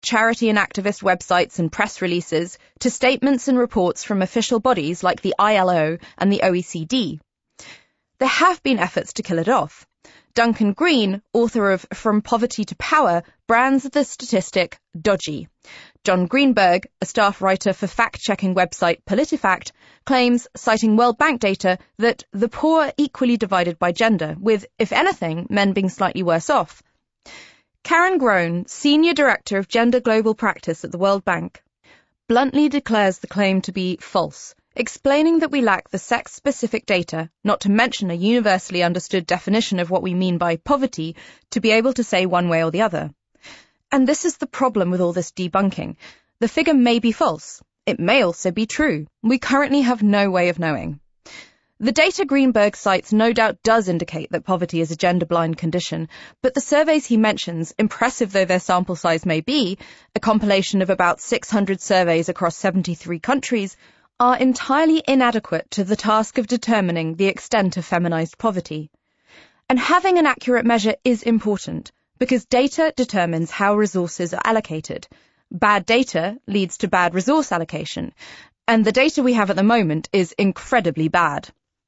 charity and activist websites and press releases to statements and reports from official bodies like the ILO and the OECD. There have been efforts to kill it off. Duncan Green, author of From Poverty to Power, brands the statistic dodgy. John Greenberg, a staff writer for fact-checking website PolitiFact, claims, citing World Bank data, that the poor are equally divided by gender, with, if anything, men being slightly worse off. Karen Groen, Senior Director of Gender Global Practice at the World Bank, bluntly declares the claim to be false, explaining that we lack the sex-specific data, not to mention a universally understood definition of what we mean by poverty, to be able to say one way or the other. And this is the problem with all this debunking. The figure may be false. It may also be true. We currently have no way of knowing. The data Greenberg cites no doubt does indicate that poverty is a gender-blind condition, but the surveys he mentions, impressive though their sample size may be, a compilation of about 600 surveys across 73 countries, are entirely inadequate to the task of determining the extent of feminized poverty. And having an accurate measure is important, because data determines how resources are allocated. Bad data leads to bad resource allocation, and the data we have at the moment is incredibly bad.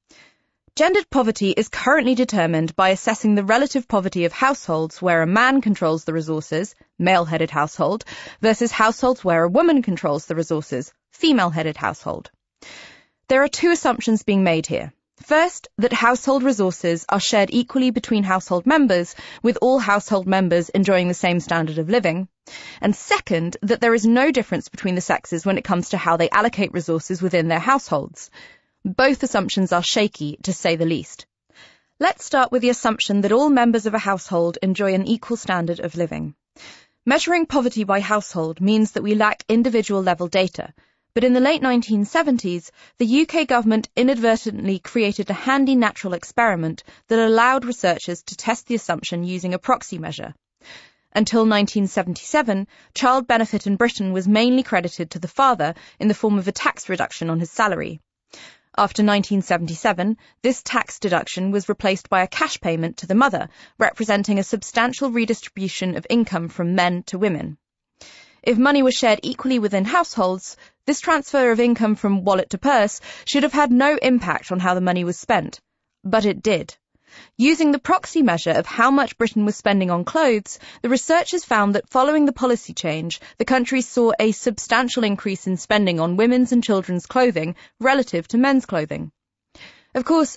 Gendered poverty is currently determined by assessing the relative poverty of households where a man controls the resources, male-headed household, versus households where a woman controls the resources, female-headed household. There are two assumptions being made here. First, that household resources are shared equally between household members, with all household members enjoying the same standard of living. And second, that there is no difference between the sexes when it comes to how they allocate resources within their households. Both assumptions are shaky, to say the least. Let's start with the assumption that all members of a household enjoy an equal standard of living. Measuring poverty by household means that we lack individual-level data, but in the late 1970s, the UK government inadvertently created a handy natural experiment that allowed researchers to test the assumption using a proxy measure. Until 1977, child benefit in Britain was mainly credited to the father in the form of a tax reduction on his salary. After 1977, this tax deduction was replaced by a cash payment to the mother, representing a substantial redistribution of income from men to women. If money was shared equally within households, this transfer of income from wallet to purse should have had no impact on how the money was spent. But it did. Using the proxy measure of how much Britain was spending on clothes, the researchers found that following the policy change, the country saw a substantial increase in spending on women's and children's clothing relative to men's clothing. Of course,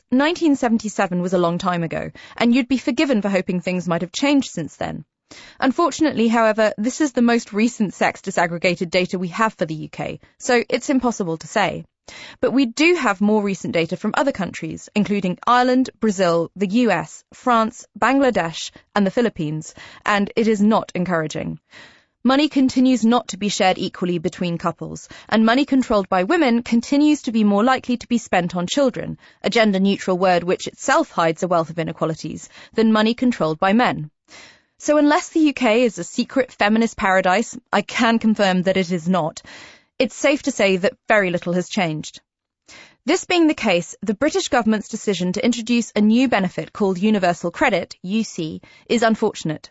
1977 was a long time ago, and you'd be forgiven for hoping things might have changed since then. Unfortunately, however, this is the most recent sex disaggregated data we have for the UK, so it's impossible to say. But we do have more recent data from other countries, including Ireland, Brazil, the US, France, Bangladesh, and the Philippines, and it is not encouraging. Money continues not to be shared equally between couples, and money controlled by women continues to be more likely to be spent on children, a gender-neutral word which itself hides a wealth of inequalities, than money controlled by men. So unless the UK is a secret feminist paradise, I can confirm that it is not, it's safe to say that very little has changed. This being the case, the British government's decision to introduce a new benefit called Universal Credit, UC, is unfortunate.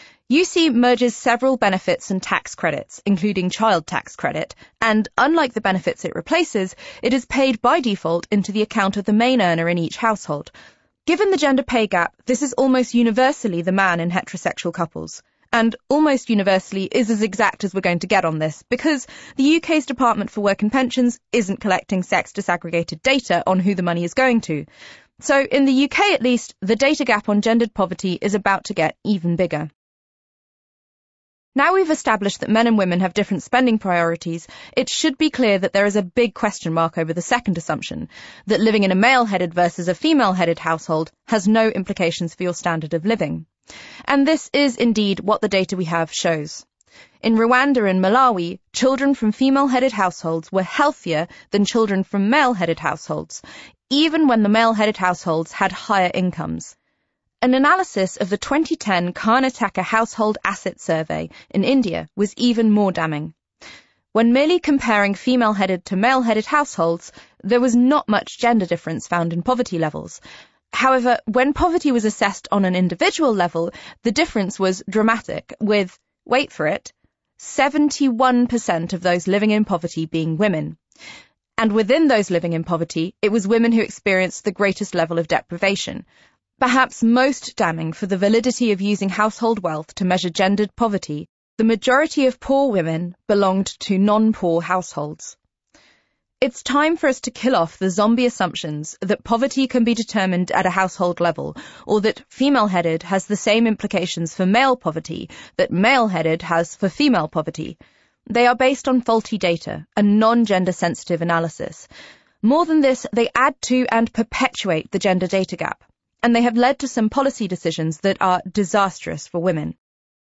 UC merges several benefits and tax credits, including child tax credit, and unlike the benefits it replaces, it is paid by default into the account of the main earner in each household. Given the gender pay gap, this is almost universally the man in heterosexual couples. And almost universally is as exact as we're going to get on this, because the UK's Department for Work and Pensions isn't collecting sex disaggregated data on who the money is going to. So in the UK at least, the data gap on gendered poverty is about to get even bigger. Now we've established that men and women have different spending priorities, it should be clear that there is a big question mark over the second assumption, that living in a male-headed versus a female-headed household has no implications for your standard of living. And this is indeed what the data we have shows. In Rwanda and Malawi, children from female-headed households were healthier than children from male-headed households, even when the male-headed households had higher incomes. An analysis of the 2010 Karnataka Household Asset Survey in India was even more damning. When merely comparing female-headed to male-headed households, there was not much gender difference found in poverty levels. However, when poverty was assessed on an individual level, the difference was dramatic, with, wait for it, 71% of those living in poverty being women. And within those living in poverty, it was women who experienced the greatest level of deprivation, perhaps most damning for the validity of using household wealth to measure gendered poverty. The majority of poor women belonged to non-poor households. It's time for us to kill off the zombie assumptions that poverty can be determined at a household level, or that female-headed has the same implications for male poverty that male-headed has for female poverty. They are based on faulty data and non-gender sensitive analysis. More than this, they add to and perpetuate the gender data gap, and they have led to some policy decisions that are disastrous for women.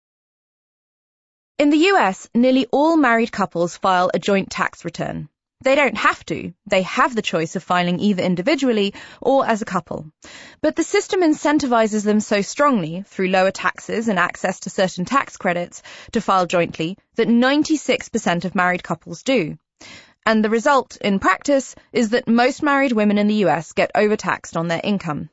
In the US, nearly all married couples file a joint tax return. They don't have to. They have the choice of filing either individually or as a couple. But the system incentivizes them so strongly, through lower taxes and access to certain tax credits, to file jointly that 96% of married couples do. And the result, in practice, is that most married women in the US get overtaxed on their income.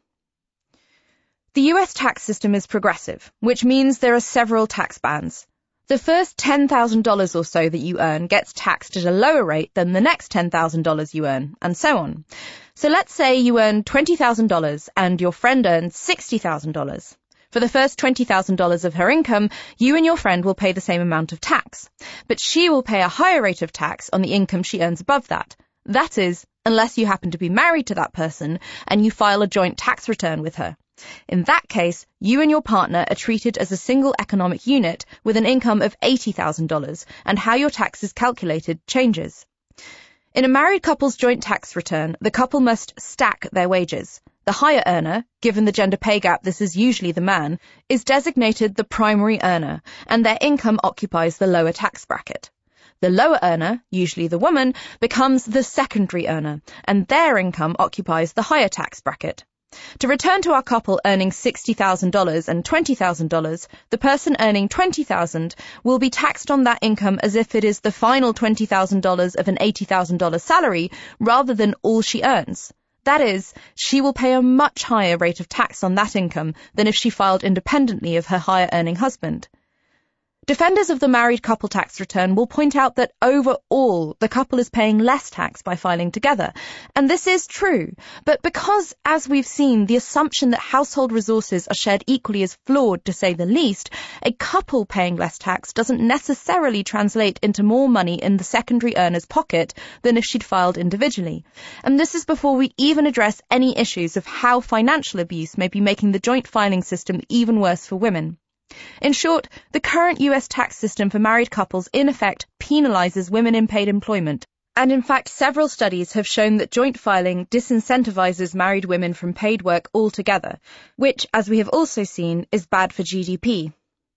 The US tax system is progressive, which means there are several tax bands. The first $10,000 or so that you earn gets taxed at a lower rate than the next $10,000 you earn, and so on. So let's say you earn $20,000 and your friend earns $60,000. For the first $20,000 of her income, you and your friend will pay the same amount of tax, but she will pay a higher rate of tax on the income she earns above that. That is, unless you happen to be married to that person and you file a joint tax return with her. In that case, you and your partner are treated as a single economic unit with an income of $80,000, and how your tax is calculated changes. In a married couple's joint tax return, the couple must stack their wages. The higher earner, given the gender pay gap this is usually the man, is designated the primary earner, and their income occupies the lower tax bracket. The lower earner, usually the woman, becomes the secondary earner, and their income occupies the higher tax bracket. To return to our couple earning $60,000 and $20,000, the person earning $20,000 will be taxed on that income as if it is the final $20,000 of an $80,000 salary rather than all she earns. That is, she will pay a much higher rate of tax on that income than if she filed independently of her higher earning husband. Defenders of the married couple tax return will point out that overall the couple is paying less tax by filing together, and this is true, but because, as we've seen, the assumption that household resources are shared equally is flawed, to say the least, a couple paying less tax doesn't necessarily translate into more money in the secondary earner's pocket than if she'd filed individually. And this is before we even address any issues of how financial abuse may be making the joint filing system even worse for women. In short, the current US tax system for married couples in effect penalizes women in paid employment. And in fact, several studies have shown that joint filing disincentivizes married women from paid work altogether, which, as we have also seen, is bad for GDP.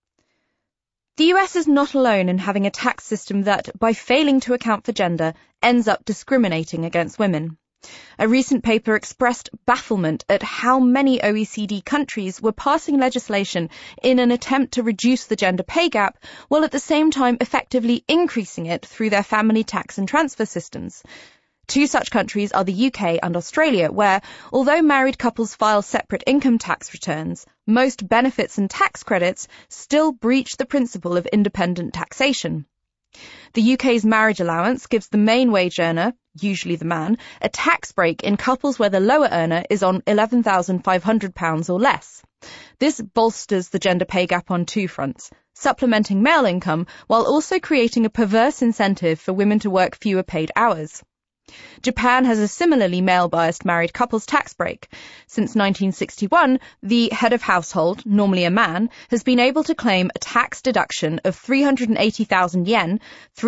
The US is not alone in having a tax system that, by failing to account for gender, ends up discriminating against women. A recent paper expressed bafflement at how many OECD countries were passing legislation in an attempt to reduce the gender pay gap, while at the same time effectively increasing it through their family tax and transfer systems. Two such countries are the UK and Australia, where, although married couples file separate income tax returns, most benefits and tax credits still breach the principle of independent taxation. The UK's marriage allowance gives the main wage earner, usually the man, a tax break in couples where the lower earner is on £11,500 or less. This bolsters the gender pay gap on two fronts, supplementing male income while also creating a perverse incentive for women to work fewer paid hours. Japan has a similarly male-biased married couples tax break. Since 1961, the head of household, normally a man, has been able to claim a tax deduction of 380,000 yen,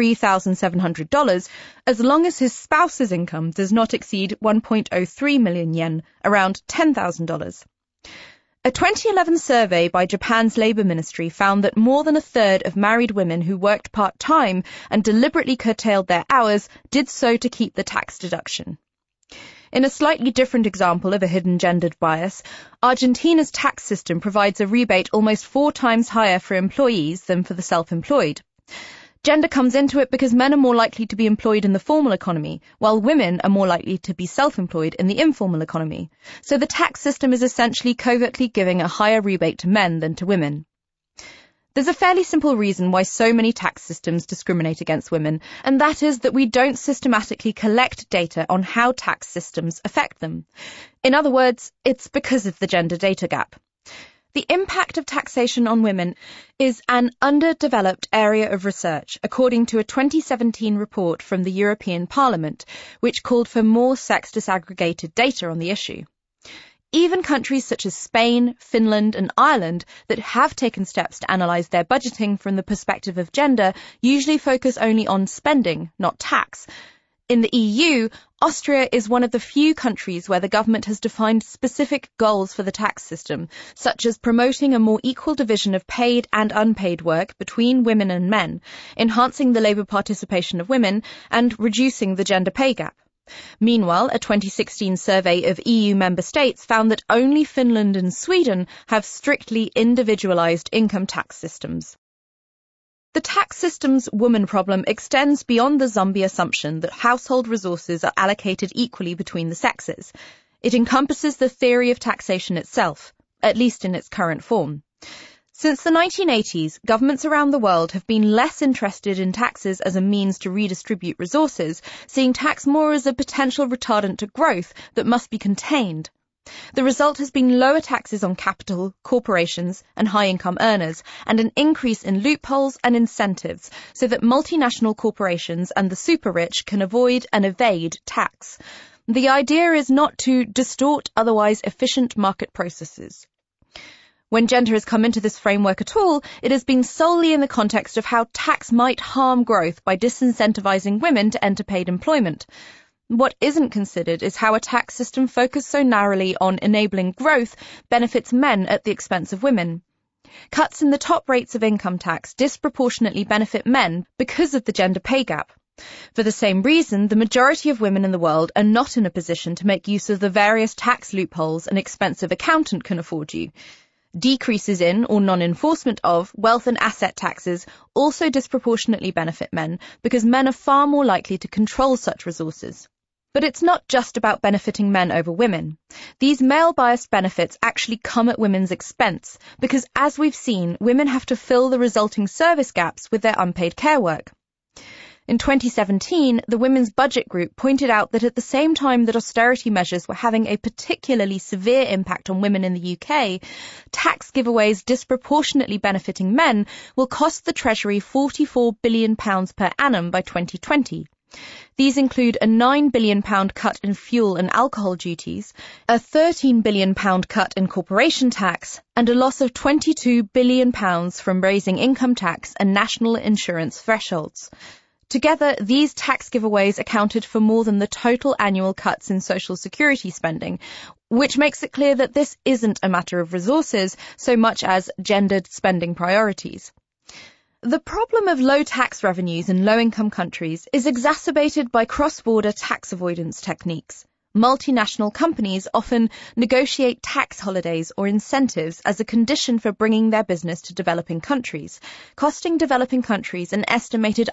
$3,700, as long as his spouse's income does not exceed 1.03 million yen, around $10,000. A 2011 survey by Japan's Labour Ministry found that more than a third of married women who worked part-time and deliberately curtailed their hours did so to keep the tax deduction. In a slightly different example of a hidden gendered bias, Argentina's tax system provides a rebate almost 4 times higher for employees than for the self-employed. Gender comes into it because men are more likely to be employed in the formal economy, while women are more likely to be self-employed in the informal economy. So the tax system is essentially covertly giving a higher rebate to men than to women. There's a fairly simple reason why so many tax systems discriminate against women, and that is that we don't systematically collect data on how tax systems affect them. In other words, it's because of the gender data gap. The impact of taxation on women is an underdeveloped area of research, according to a 2017 report from the European Parliament, which called for more sex disaggregated data on the issue. Even countries such as Spain, Finland and Ireland that have taken steps to analyse their budgeting from the perspective of gender usually focus only on spending, not tax. In the EU, Austria is one of the few countries where the government has defined specific goals for the tax system, such as promoting a more equal division of paid and unpaid work between women and men, enhancing the labour participation of women, and reducing the gender pay gap. Meanwhile, a 2016 survey of EU member states found that only Finland and Sweden have strictly individualised income tax systems. The tax system's woman problem extends beyond the zombie assumption that household resources are allocated equally between the sexes. It encompasses the theory of taxation itself, at least in its current form. Since the 1980s, governments around the world have been less interested in taxes as a means to redistribute resources, seeing tax more as a potential retardant to growth that must be contained. The result has been lower taxes on capital, corporations and high-income earners, and an increase in loopholes and incentives so that multinational corporations and the super-rich can avoid and evade tax. The idea is not to distort otherwise efficient market processes. When gender has come into this framework at all, it has been solely in the context of how tax might harm growth by disincentivizing women to enter paid employment. What isn't considered is how a tax system focused so narrowly on enabling growth benefits men at the expense of women. Cuts in the top rates of income tax disproportionately benefit men because of the gender pay gap. For the same reason, the majority of women in the world are not in a position to make use of the various tax loopholes an expensive accountant can afford you. Decreases in or non-enforcement of wealth and asset taxes also disproportionately benefit men because men are far more likely to control such resources. But it's not just about benefiting men over women. These male-biased benefits actually come at women's expense because, as we've seen, women have to fill the resulting service gaps with their unpaid care work. In 2017, the Women's Budget Group pointed out that at the same time that austerity measures were having a particularly severe impact on women in the UK, tax giveaways disproportionately benefiting men will cost the Treasury £44 billion per annum by 2020. These include a £9 billion cut in fuel and alcohol duties, a £13 billion cut in corporation tax, and a loss of £22 billion from raising income tax and national insurance thresholds. Together, these tax giveaways accounted for more than the total annual cuts in social security spending, which makes it clear that this isn't a matter of resources so much as gendered spending priorities. The problem of low tax revenues in low-income countries is exacerbated by cross-border tax avoidance techniques. Multinational companies often negotiate tax holidays or incentives as a condition for bringing their business to developing countries, costing developing countries an estimated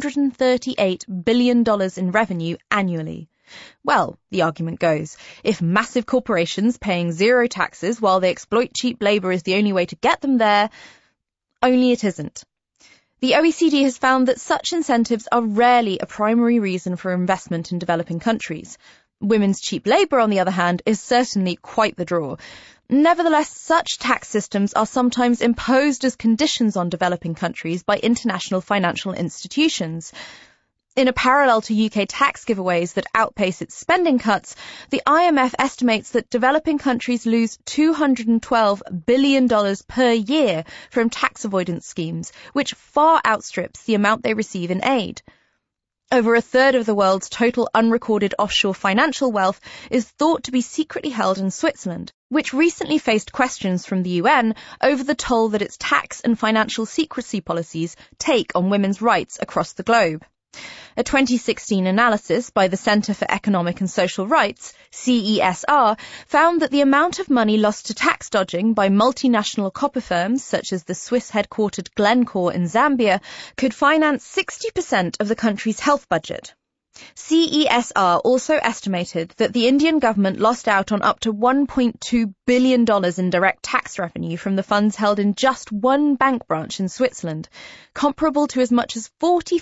$138 billion in revenue annually. Well, the argument goes, if massive corporations paying zero taxes while they exploit cheap labour is the only way to get them there, only it isn't. The OECD has found that such incentives are rarely a primary reason for investment in developing countries. Women's cheap labour, on the other hand, is certainly quite the draw. Nevertheless, such tax systems are sometimes imposed as conditions on developing countries by international financial institutions. In a parallel to UK tax giveaways that outpace its spending cuts, the IMF estimates that developing countries lose $212 billion per year from tax avoidance schemes, which far outstrips the amount they receive in aid. Over a third of the world's total unrecorded offshore financial wealth is thought to be secretly held in Switzerland, which recently faced questions from the UN over the toll that its tax and financial secrecy policies take on women's rights across the globe. A 2016 analysis by the Centre for Economic and Social Rights, CESR, found that the amount of money lost to tax dodging by multinational copper firms such as the Swiss-headquartered Glencore in Zambia could finance 60% of the country's health budget. CESR also estimated that the Indian government lost out on up to $1.2 billion in direct tax revenue from the funds held in just one bank branch in Switzerland, comparable to as much as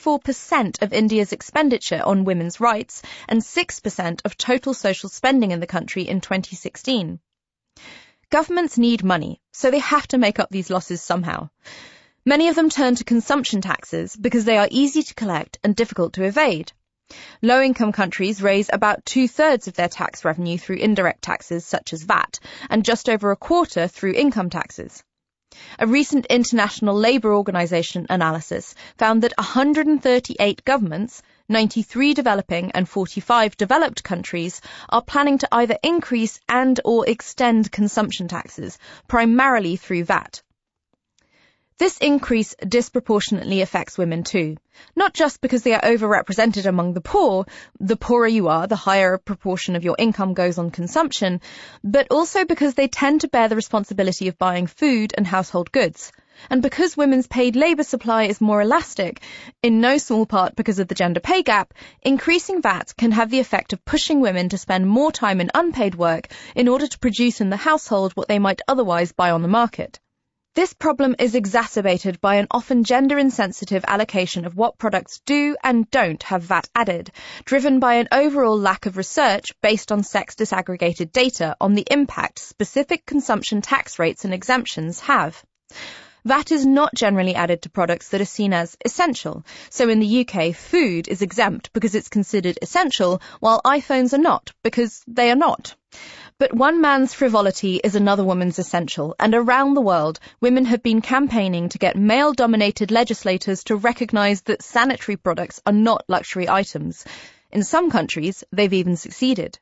44% of India's expenditure on women's rights and 6% of total social spending in the country in 2016. Governments need money, so they have to make up these losses somehow. Many of them turn to consumption taxes because they are easy to collect and difficult to evade. Low-income countries raise about 2/3 of their tax revenue through indirect taxes such as VAT, and just over a quarter through income taxes. A recent International Labour Organization analysis found that 138 governments, 93 developing and 45 developed countries, are planning to either increase and/or extend consumption taxes, primarily through VAT. This increase disproportionately affects women too, not just because they are overrepresented among the poor, the poorer you are, the higher a proportion of your income goes on consumption, but also because they tend to bear the responsibility of buying food and household goods. And because women's paid labour supply is more elastic, in no small part because of the gender pay gap, increasing VAT can have the effect of pushing women to spend more time in unpaid work in order to produce in the household what they might otherwise buy on the market. This problem is exacerbated by an often gender-insensitive allocation of what products do and don't have VAT added, driven by an overall lack of research based on sex disaggregated data on the impact specific consumption tax rates and exemptions have. VAT is not generally added to products that are seen as essential. So in the UK, food is exempt because it's considered essential, while iPhones are not, because they are not. But one man's frivolity is another woman's essential, and around the world, women have been campaigning to get male-dominated legislators to recognise that sanitary products are not luxury items. In some countries, they've even succeeded.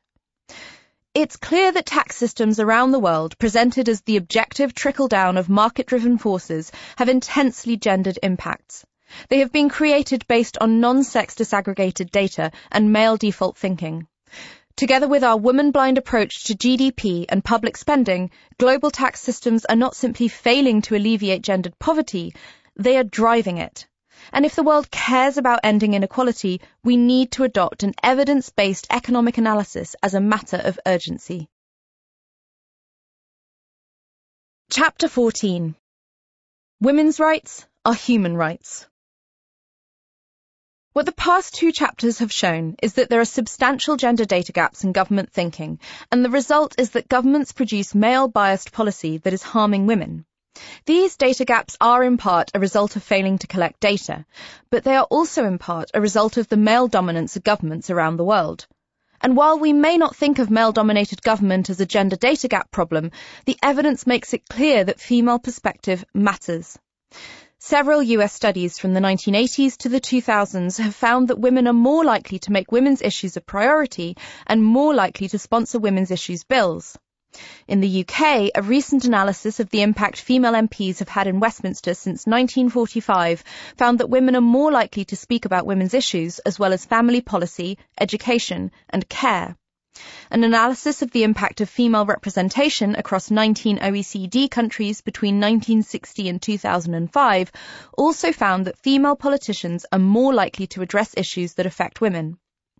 It's clear that tax systems around the world, presented as the objective trickle-down of market-driven forces, have intensely gendered impacts. They have been created based on non-sex disaggregated data and male default thinking. Together with our woman-blind approach to GDP and public spending, global tax systems are not simply failing to alleviate gendered poverty, they are driving it. And if the world cares about ending inequality, we need to adopt an evidence-based economic analysis as a matter of urgency. Chapter 14. Women's rights are human rights. What the past two chapters have shown is that there are substantial gender data gaps in government thinking, and the result is that governments produce male-biased policy that is harming women. These data gaps are in part a result of failing to collect data, but they are also in part a result of the male dominance of governments around the world. And while we may not think of male-dominated government as a gender data gap problem, the evidence makes it clear that female perspective matters. Several US studies from the 1980s to the 2000s have found that women are more likely to make women's issues a priority and more likely to sponsor women's issues bills. In the UK, a recent analysis of the impact female MPs have had in Westminster since 1945 found that women are more likely to speak about women's issues as well as family policy, education, and care. An analysis of the impact of female representation across 19 OECD countries between 1960 and 2005 also found that female politicians are more likely to address issues that affect women.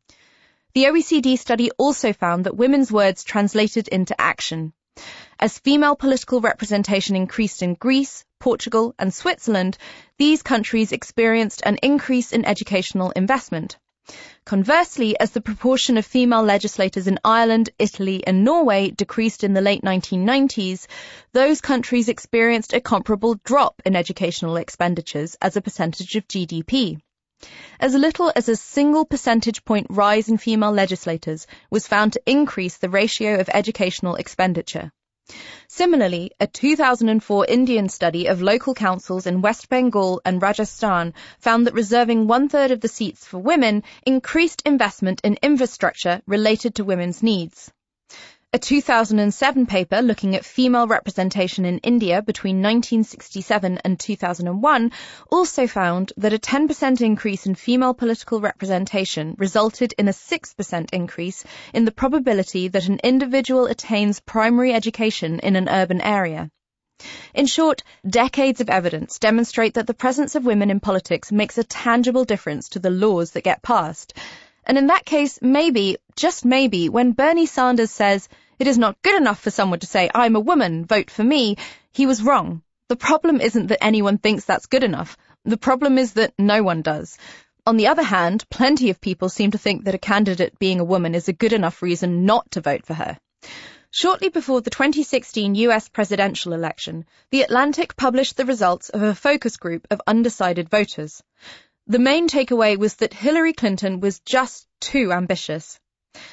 The OECD study also found that women's words translated into action. As female political representation increased in Greece, Portugal, and Switzerland, these countries experienced an increase in educational investment. Conversely, as the proportion of female legislators in Ireland, Italy, and Norway decreased in the late 1990s, those countries experienced a comparable drop in educational expenditures as a percentage of GDP. As little as a single percentage point rise in female legislators was found to increase the ratio of educational expenditure. Similarly, a 2004 Indian study of local councils in West Bengal and Rajasthan found that reserving 1/3 of the seats for women increased investment in infrastructure related to women's needs. A 2007 paper looking at female representation in India between 1967 and 2001 also found that a 10% increase in female political representation resulted in a 6% increase in the probability that an individual attains primary education in an urban area. In short, decades of evidence demonstrate that the presence of women in politics makes a tangible difference to the laws that get passed. And in that case, maybe, just maybe, when Bernie Sanders says, "It is not good enough for someone to say, 'I'm a woman, vote for me,' he was wrong. The problem isn't that anyone thinks that's good enough. The problem is that no one does. On the other hand, plenty of people seem to think that a candidate being a woman is a good enough reason not to vote for her." Shortly before the 2016 US presidential election, The Atlantic published the results of a focus group of undecided voters. The main takeaway was that Hillary Clinton was just too ambitious.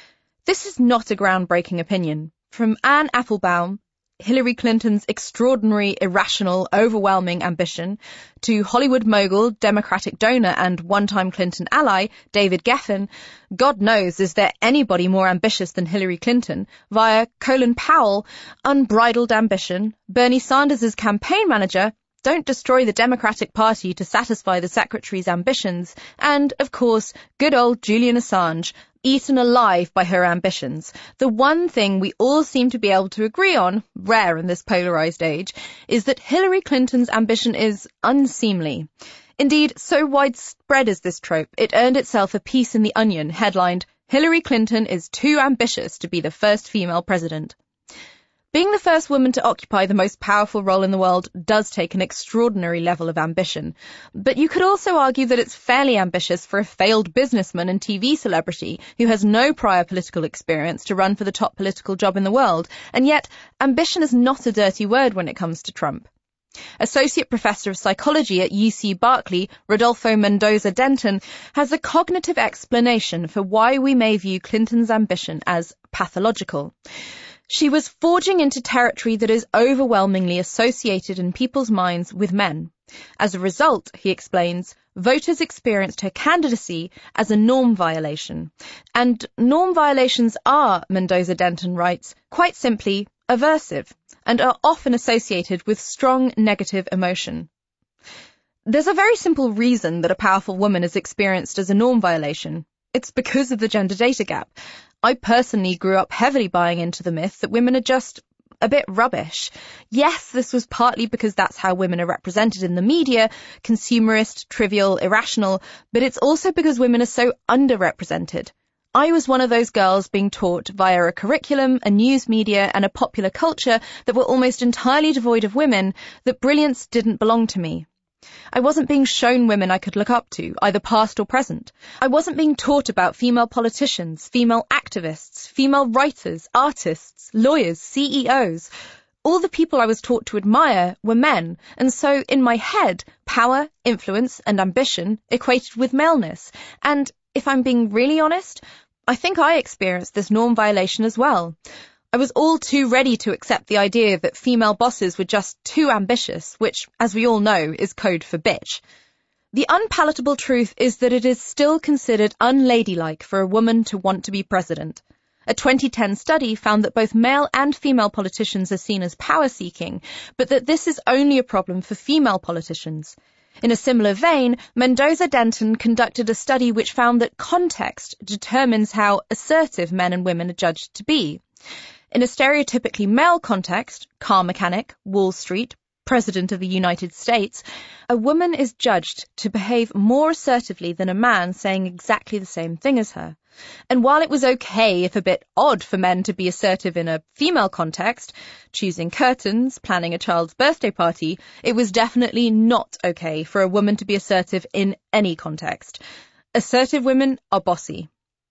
This is not a groundbreaking opinion. From Anne Applebaum, Hillary Clinton's extraordinary, irrational, overwhelming ambition, to Hollywood mogul, Democratic donor, and one-time Clinton ally, David Geffen, God knows, is there anybody more ambitious than Hillary Clinton, via Colin Powell, unbridled ambition, Bernie Sanders' campaign manager, don't destroy the Democratic Party to satisfy the secretary's ambitions, and, of course, good old Julian Assange, eaten alive by her ambitions. The one thing we all seem to be able to agree on, rare in this polarized age, is that Hillary Clinton's ambition is unseemly. Indeed, so widespread is this trope, it earned itself a piece in The Onion headlined, "Hillary Clinton is too ambitious to be the first female president." Being the first woman to occupy the most powerful role in the world does take an extraordinary level of ambition. But you could also argue that it's fairly ambitious for a failed businessman and TV celebrity who has no prior political experience to run for the top political job in the world. And yet, ambition is not a dirty word when it comes to Trump. Associate Professor of Psychology at UC Berkeley, Rodolfo Mendoza Denton, has a cognitive explanation for why we may view Clinton's ambition as pathological. She was forging into territory that is overwhelmingly associated in people's minds with men. As a result, he explains, voters experienced her candidacy as a norm violation. And norm violations are, Mendoza Denton writes, quite simply aversive, and are often associated with strong negative emotion. There's a very simple reason that a powerful woman is experienced as a norm violation. It's because of the gender data gap. I personally grew up heavily buying into the myth that women are just a bit rubbish. Yes, this was partly because that's how women are represented in the media, consumerist, trivial, irrational, but it's also because women are so underrepresented. I was one of those girls being taught via a curriculum, a news media, and a popular culture that were almost entirely devoid of women that brilliance didn't belong to me. I wasn't being shown women I could look up to, either past or present. I wasn't being taught about female politicians, female activists, female writers, artists, lawyers, CEOs. All the people I was taught to admire were men, and so in my head, power, influence, and ambition equated with maleness. And if I'm being really honest, I think I experienced this norm violation as well. I was all too ready to accept the idea that female bosses were just too ambitious, which, as we all know, is code for bitch. The unpalatable truth is that it is still considered unladylike for a woman to want to be president. A 2010 study found that both male and female politicians are seen as power-seeking, but that this is only a problem for female politicians. In a similar vein, Mendoza Denton conducted a study which found that context determines how assertive men and women are judged to be. In a stereotypically male context, car mechanic, Wall Street, President of the United States, a woman is judged to behave more assertively than a man saying exactly the same thing as her. And while it was okay, if a bit odd, for men to be assertive in a female context, choosing curtains, planning a child's birthday party, it was definitely not okay for a woman to be assertive in any context. Assertive women are bossy.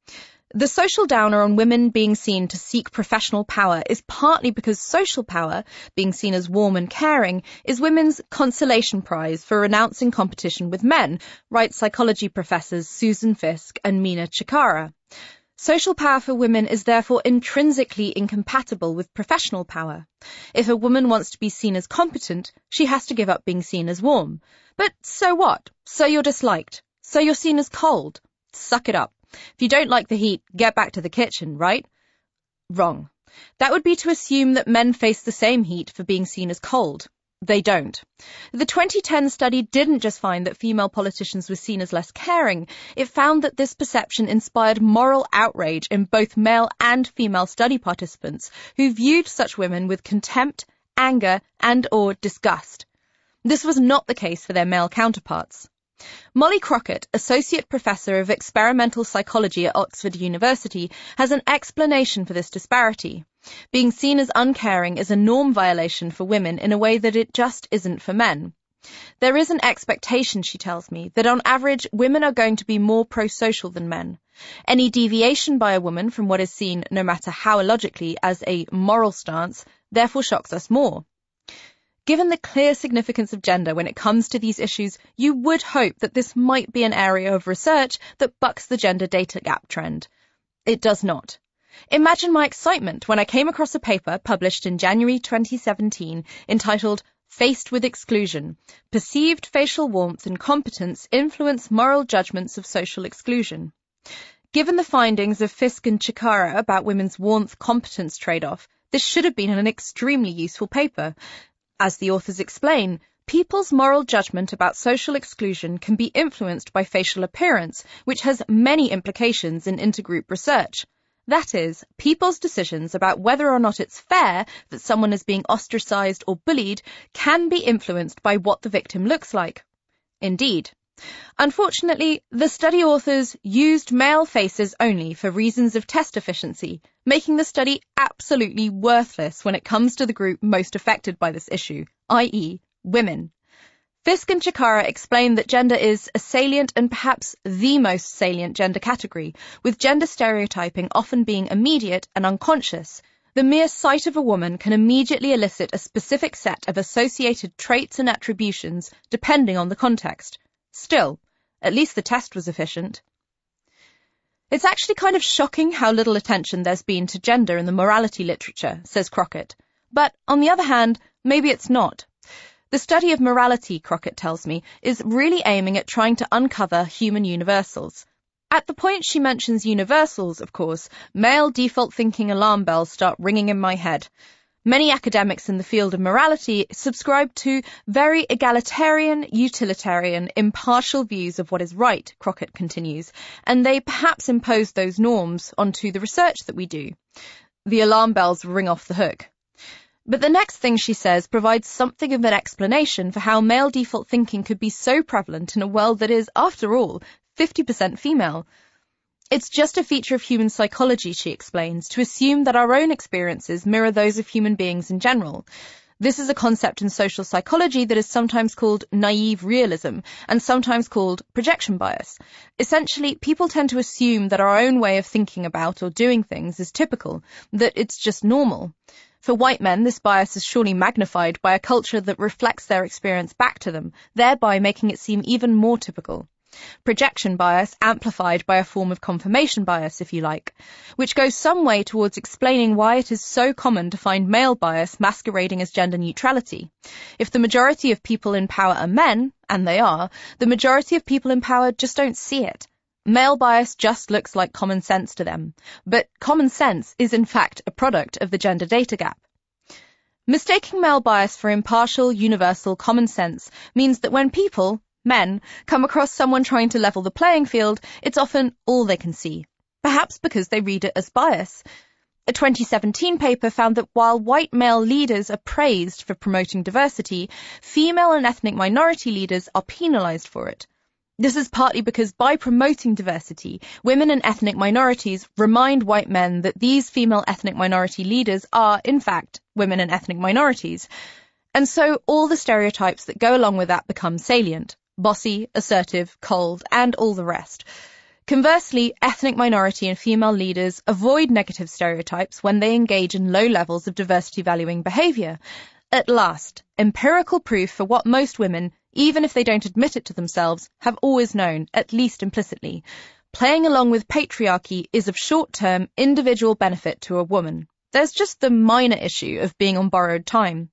The social downer on women being seen to seek professional power is partly because social power, being seen as warm and caring, is women's consolation prize for renouncing competition with men, write psychology professors Susan Fiske and Mina Cikara. Social power for women is therefore intrinsically incompatible with professional power. If a woman wants to be seen as competent, she has to give up being seen as warm. But so what? So you're disliked. So you're seen as cold. Suck it up. If you don't like the heat, get back to the kitchen, right? Wrong. That would be to assume that men face the same heat for being seen as cold. They don't. The 2010 study didn't just find that female politicians were seen as less caring. It found that this perception inspired moral outrage in both male and female study participants who viewed such women with contempt, anger, and/or disgust. This was not the case for their male counterparts. Molly Crockett, Associate Professor of Experimental Psychology at Oxford University, has an explanation for this disparity. Being seen as uncaring is a norm violation for women in a way that it just isn't for men. There is an expectation, she tells me, that on average women are going to be more pro-social than men. Any deviation by a woman from what is seen, no matter how illogically, as a moral stance, therefore shocks us more. Given the clear significance of gender when it comes to these issues, you would hope that this might be an area of research that bucks the gender data gap trend. It does not. Imagine my excitement when I came across a paper published in January 2017 entitled Faced with Exclusion, Perceived Facial Warmth and Competence Influence Moral Judgments of Social Exclusion. Given the findings of Fisk and Chikara about women's warmth-competence trade-off, this should have been an extremely useful paper. As the authors explain, people's moral judgment about social exclusion can be influenced by facial appearance, which has many implications in intergroup research. That is, people's decisions about whether or not it's fair that someone is being ostracized or bullied can be influenced by what the victim looks like. Indeed. Unfortunately, the study authors used male faces only for reasons of test efficiency, making the study absolutely worthless when it comes to the group most affected by this issue, i.e., women. Fisk and Chikara explain that gender is a salient and perhaps the most salient gender category, with gender stereotyping often being immediate and unconscious. The mere sight of a woman can immediately elicit a specific set of associated traits and attributions depending on the context. Still, at least the test was efficient. It's actually kind of shocking how little attention there's been to gender in the morality literature, says Crockett. But, on the other hand, maybe it's not. The study of morality, Crockett tells me, is really aiming at trying to uncover human universals. At the point she mentions universals, of course, male default thinking alarm bells start ringing in my head. Many academics in the field of morality subscribe to very egalitarian, utilitarian, impartial views of what is right, Crockett continues, and they perhaps impose those norms onto the research that we do. The alarm bells ring off the hook. But the next thing she says provides something of an explanation for how male default thinking could be so prevalent in a world that is, after all, 50% female. It's just a feature of human psychology, she explains, to assume that our own experiences mirror those of human beings in general. This is a concept in social psychology that is sometimes called naive realism and sometimes called projection bias. Essentially, people tend to assume that our own way of thinking about or doing things is typical, that it's just normal. For white men, this bias is surely magnified by a culture that reflects their experience back to them, thereby making it seem even more typical. Projection bias amplified by a form of confirmation bias, if you like, which goes some way towards explaining why it is so common to find male bias masquerading as gender neutrality. If the majority of people in power are men, and they are, the majority of people in power just don't see it. Male bias just looks like common sense to them, but common sense is in fact a product of the gender data gap. Mistaking male bias for impartial, universal common sense means that when people, men, come across someone trying to level the playing field, it's often all they can see, perhaps because they read it as bias. A 2017 paper found that while white male leaders are praised for promoting diversity, female and ethnic minority leaders are penalized for it. This is partly because by promoting diversity, women and ethnic minorities remind white men that these female ethnic minority leaders are, in fact, women and ethnic minorities. And so all the stereotypes that go along with that become salient. Bossy, assertive, cold, and all the rest. Conversely, ethnic minority and female leaders avoid negative stereotypes when they engage in low levels of diversity-valuing behaviour. At last, empirical proof for what most women, even if they don't admit it to themselves, have always known, at least implicitly. Playing along with patriarchy is of short-term, individual benefit to a woman. There's just the minor issue of being on borrowed time.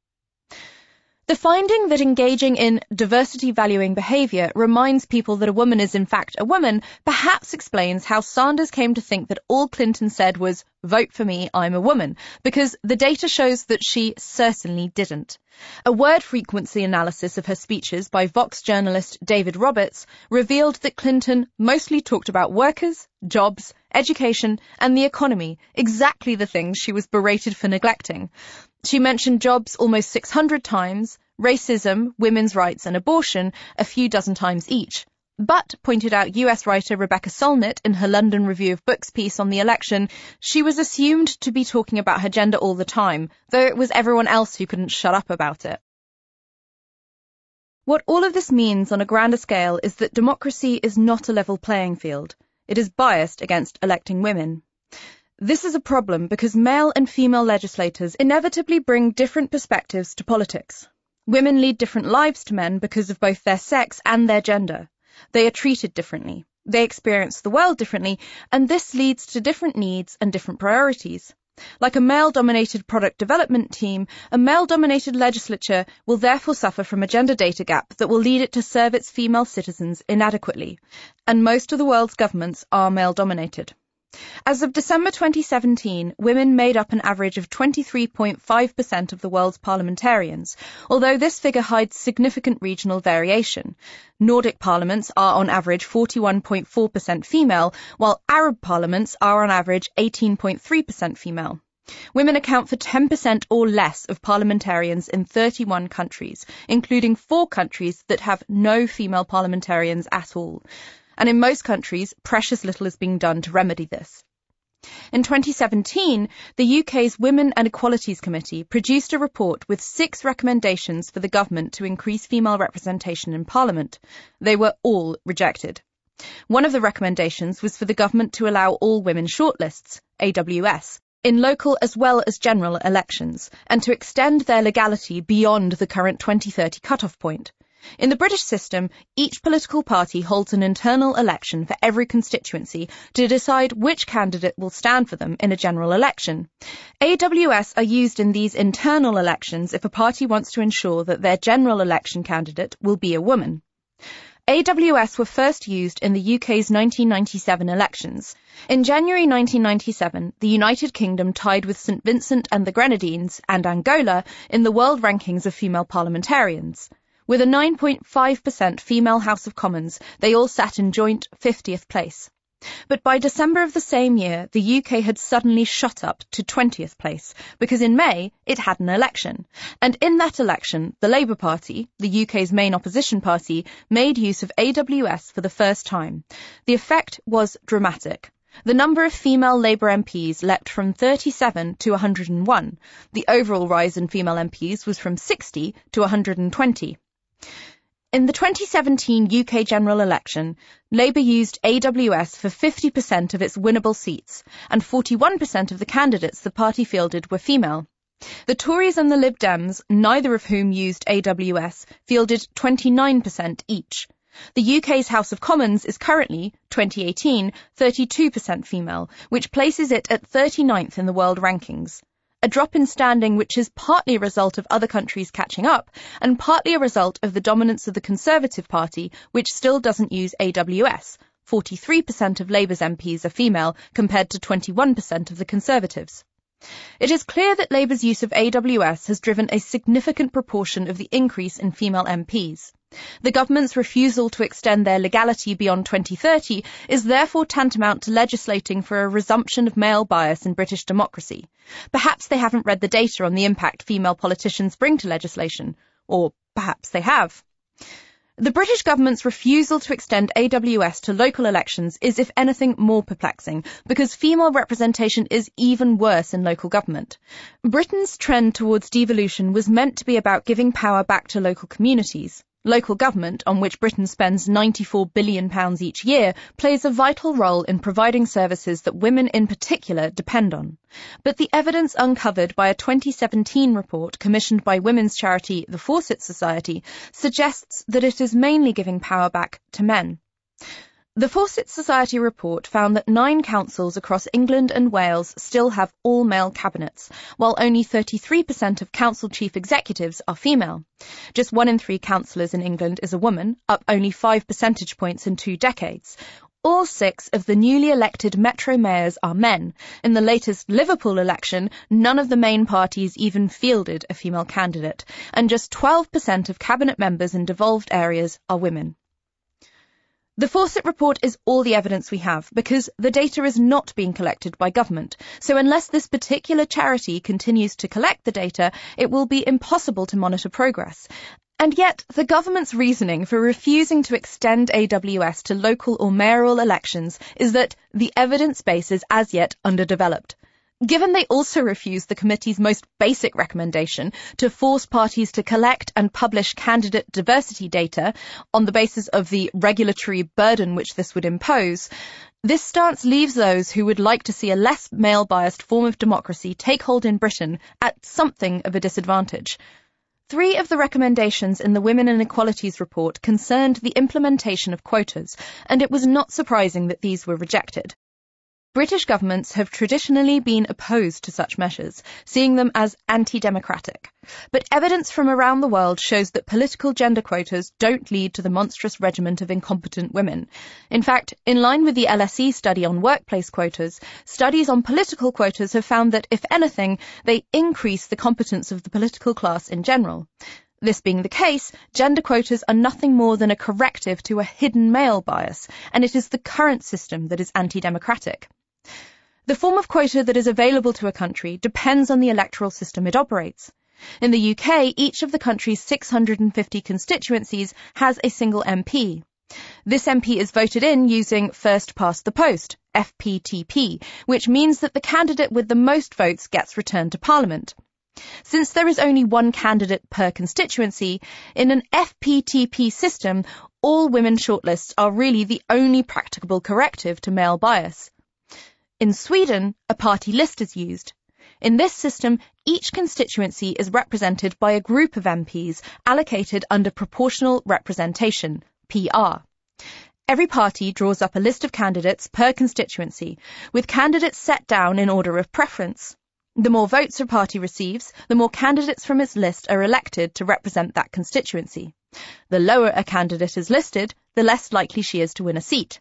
The finding that engaging in diversity-valuing behaviour reminds people that a woman is in fact a woman perhaps explains how Sanders came to think that all Clinton said was, "Vote for me, I'm a woman," because the data shows that she certainly didn't. A word frequency analysis of her speeches by Vox journalist David Roberts revealed that Clinton mostly talked about workers, jobs, education, and the economy, exactly the things she was berated for neglecting. She mentioned jobs almost 600 times, racism, women's rights, and abortion a few dozen times each. But, pointed out US writer Rebecca Solnit in her London Review of Books piece on the election, she was assumed to be talking about her gender all the time, though it was everyone else who couldn't shut up about it. What all of this means on a grander scale is that democracy is not a level playing field. It is biased against electing women. This is a problem because male and female legislators inevitably bring different perspectives to politics. Women lead different lives to men because of both their sex and their gender. They are treated differently. They experience the world differently, and this leads to different needs and different priorities. Like a male-dominated product development team, a male-dominated legislature will therefore suffer from a gender data gap that will lead it to serve its female citizens inadequately, and most of the world's governments are male-dominated. As of December 2017, women made up an average of 23.5% of the world's parliamentarians, although this figure hides significant regional variation. Nordic parliaments are on average 41.4% female, while Arab parliaments are on average 18.3% female. Women account for 10% or less of parliamentarians in 31 countries, including 4 countries that have no female parliamentarians at all. And in most countries, precious little is being done to remedy this. In 2017, the UK's Women and Equalities Committee produced a report with 6 recommendations for the government to increase female representation in Parliament. They were all rejected. One of the recommendations was for the government to allow all women shortlists, AWS, in local as well as general elections, and to extend their legality beyond the current 2030 cut-off point. In the British system, each political party holds an internal election for every constituency to decide which candidate will stand for them in a general election. AWS are used in these internal elections if a party wants to ensure that their general election candidate will be a woman. AWS were first used in the UK's 1997 elections. In January 1997, the United Kingdom tied with St Vincent and the Grenadines and Angola in the world rankings of female parliamentarians. With a 9.5% female House of Commons, they all sat in joint 50th place. But by December of the same year, the UK had suddenly shot up to 20th place, because in May it had an election. And in that election, the Labour Party, the UK's main opposition party, made use of AWS for the first time. The effect was dramatic. The number of female Labour MPs leapt from 37 to 101. The overall rise in female MPs was from 60 to 120. In the 2017 UK general election, Labour used AWS for 50% of its winnable seats, and 41% of the candidates the party fielded were female. The Tories and the Lib Dems, neither of whom used AWS, fielded 29% each. The UK's House of Commons is currently, 2018, 32% female, which places it at 39th in the world rankings. A drop in standing which is partly a result of other countries catching up, and partly a result of the dominance of the Conservative Party, which still doesn't use AWS. 43% of Labour's MPs are female, compared to 21% of the Conservatives. It is clear that Labour's use of AWS has driven a significant proportion of the increase in female MPs. The government's refusal to extend their legality beyond 2030 is therefore tantamount to legislating for a resumption of male bias in British democracy. Perhaps they haven't read the data on the impact female politicians bring to legislation, or perhaps they have. The British government's refusal to extend AWS to local elections is, if anything, more perplexing, because female representation is even worse in local government. Britain's trend towards devolution was meant to be about giving power back to local communities. Local government, on which Britain spends £94 billion each year, plays a vital role in providing services that women in particular depend on. But the evidence uncovered by a 2017 report commissioned by women's charity The Fawcett Society suggests that it is mainly giving power back to men. The Fawcett Society report found that 9 councils across England and Wales still have all-male cabinets, while only 33% of council chief executives are female. Just 1 in 3 councillors in England is a woman, up only 5 percentage points in 2 decades. All 6 of the newly elected metro mayors are men. In the latest Liverpool election, none of the main parties even fielded a female candidate, and just 12% of cabinet members in devolved areas are women. The Fawcett report is all the evidence we have, because the data is not being collected by government. So unless this particular charity continues to collect the data, it will be impossible to monitor progress. And yet, the government's reasoning for refusing to extend AWS to local or mayoral elections is that the evidence base is as yet underdeveloped. Given they also refused the committee's most basic recommendation to force parties to collect and publish candidate diversity data on the basis of the regulatory burden which this would impose, this stance leaves those who would like to see a less male-biased form of democracy take hold in Britain at something of a disadvantage. 3 of the recommendations in the Women and Equalities report concerned the implementation of quotas, and it was not surprising that these were rejected. British governments have traditionally been opposed to such measures, seeing them as anti-democratic. But evidence from around the world shows that political gender quotas don't lead to the monstrous regiment of incompetent women. In fact, in line with the LSE study on workplace quotas, studies on political quotas have found that, if anything, they increase the competence of the political class in general. This being the case, gender quotas are nothing more than a corrective to a hidden male bias, and it is the current system that is anti-democratic. The form of quota that is available to a country depends on the electoral system it operates. In the UK, each of the country's 650 constituencies has a single MP. This MP is voted in using first past the post, FPTP, which means that the candidate with the most votes gets returned to Parliament. Since there is only one candidate per constituency, in an FPTP system, all women shortlists are really the only practicable corrective to male bias. In Sweden, a party list is used. In this system, each constituency is represented by a group of MPs allocated under proportional representation, PR. Every party draws up a list of candidates per constituency, with candidates set down in order of preference. The more votes a party receives, the more candidates from its list are elected to represent that constituency. The lower a candidate is listed, the less likely she is to win a seat.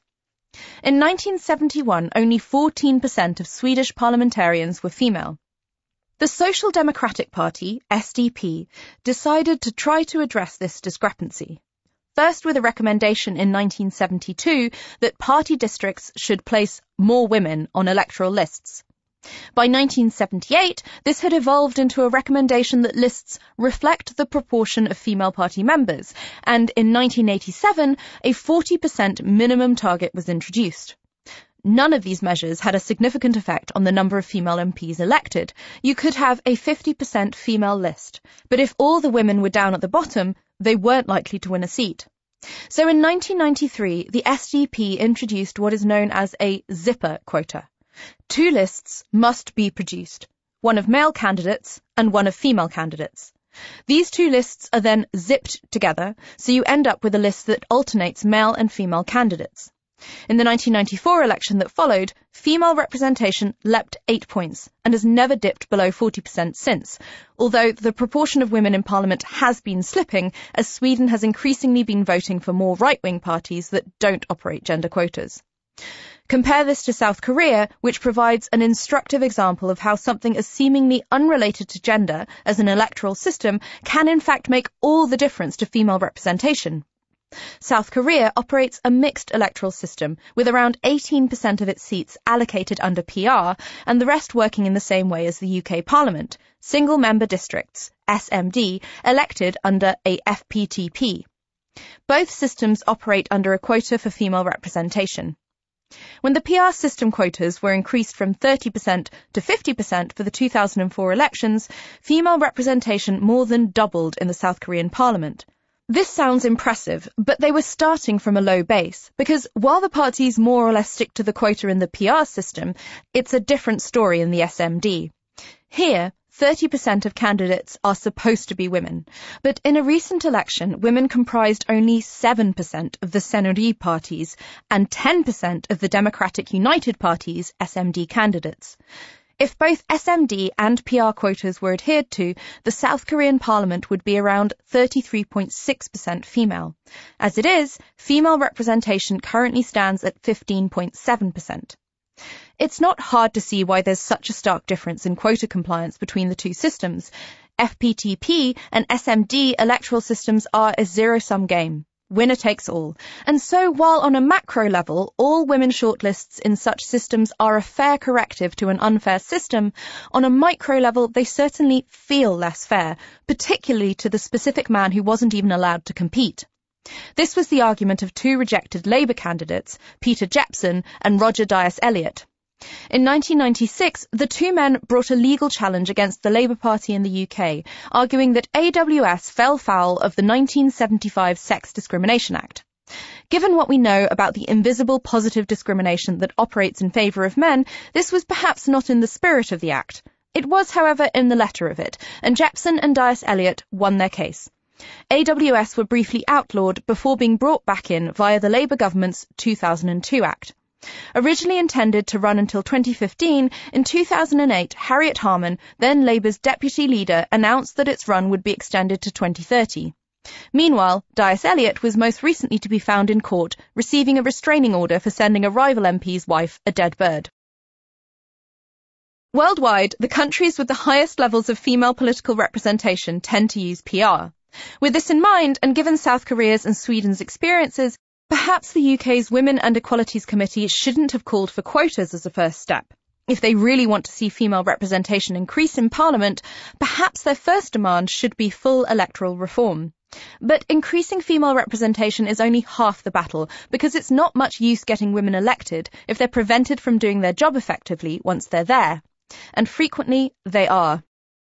In 1971, only 14% of Swedish parliamentarians were female. The Social Democratic Party, SDP, decided to try to address this discrepancy. First with a recommendation in 1972 that party districts should place more women on electoral lists. By 1978, this had evolved into a recommendation that lists reflect the proportion of female party members, and in 1987, a 40% minimum target was introduced. None of these measures had a significant effect on the number of female MPs elected. You could have a 50% female list, but if all the women were down at the bottom, they weren't likely to win a seat. So in 1993, the SDP introduced what is known as a zipper quota. 2 lists must be produced, one of male candidates and one of female candidates. These 2 lists are then zipped together, so you end up with a list that alternates male and female candidates. In the 1994 election that followed, female representation leapt 8 points and has never dipped below 40% since, although the proportion of women in Parliament has been slipping as Sweden has increasingly been voting for more right-wing parties that don't operate gender quotas. Compare this to South Korea, which provides an instructive example of how something as seemingly unrelated to gender as an electoral system can in fact make all the difference to female representation. South Korea operates a mixed electoral system, with around 18% of its seats allocated under PR and the rest working in the same way as the UK Parliament, single-member districts, SMD, elected under a FPTP. Both systems operate under a quota for female representation. When the PR system quotas were increased from 30% to 50% for the 2004 elections, female representation more than doubled in the South Korean Parliament. This sounds impressive, but they were starting from a low base, because while the parties more or less stick to the quota in the PR system, it's a different story in the SMD. Here, 30% of candidates are supposed to be women, but in a recent election, women comprised only 7% of the Senuri parties and 10% of the Democratic United Party's SMD candidates. If both SMD and PR quotas were adhered to, the South Korean Parliament would be around 33.6% female. As it is, female representation currently stands at 15.7%. It's not hard to see why there's such a stark difference in quota compliance between the 2 systems. FPTP and SMD electoral systems are a zero-sum game. winner takes all. And so while on a macro level, all women shortlists in such systems are a fair corrective to an unfair system, on a micro level they certainly feel less fair, particularly to the specific man who wasn't even allowed to compete. This was the argument of two rejected Labour candidates, Peter Jepson and Roger Dias-Eliot. In 1996, the two men brought a legal challenge against the Labour Party in the UK, arguing that AWS fell foul of the 1975 Sex Discrimination Act. Given what we know about the invisible positive discrimination that operates in favour of men, this was perhaps not in the spirit of the Act. It was, however, in the letter of it, and Jepson and Dias-Eliot won their case. AWS were briefly outlawed before being brought back in via the Labour government's 2002 Act. Originally intended to run until 2015, in 2008, Harriet Harman, then Labour's deputy leader, announced that its run would be extended to 2030. Meanwhile, Dias-Eliot was most recently to be found in court, receiving a restraining order for sending a rival MP's wife a dead bird. Worldwide, the countries with the highest levels of female political representation tend to use PR. With this in mind, and given South Korea's and Sweden's experiences, perhaps the UK's Women and Equalities Committee shouldn't have called for quotas as a first step. If they really want to see female representation increase in Parliament, perhaps their first demand should be full electoral reform. But increasing female representation is only half the battle, because it's not much use getting women elected if they're prevented from doing their job effectively once they're there. And frequently, they are.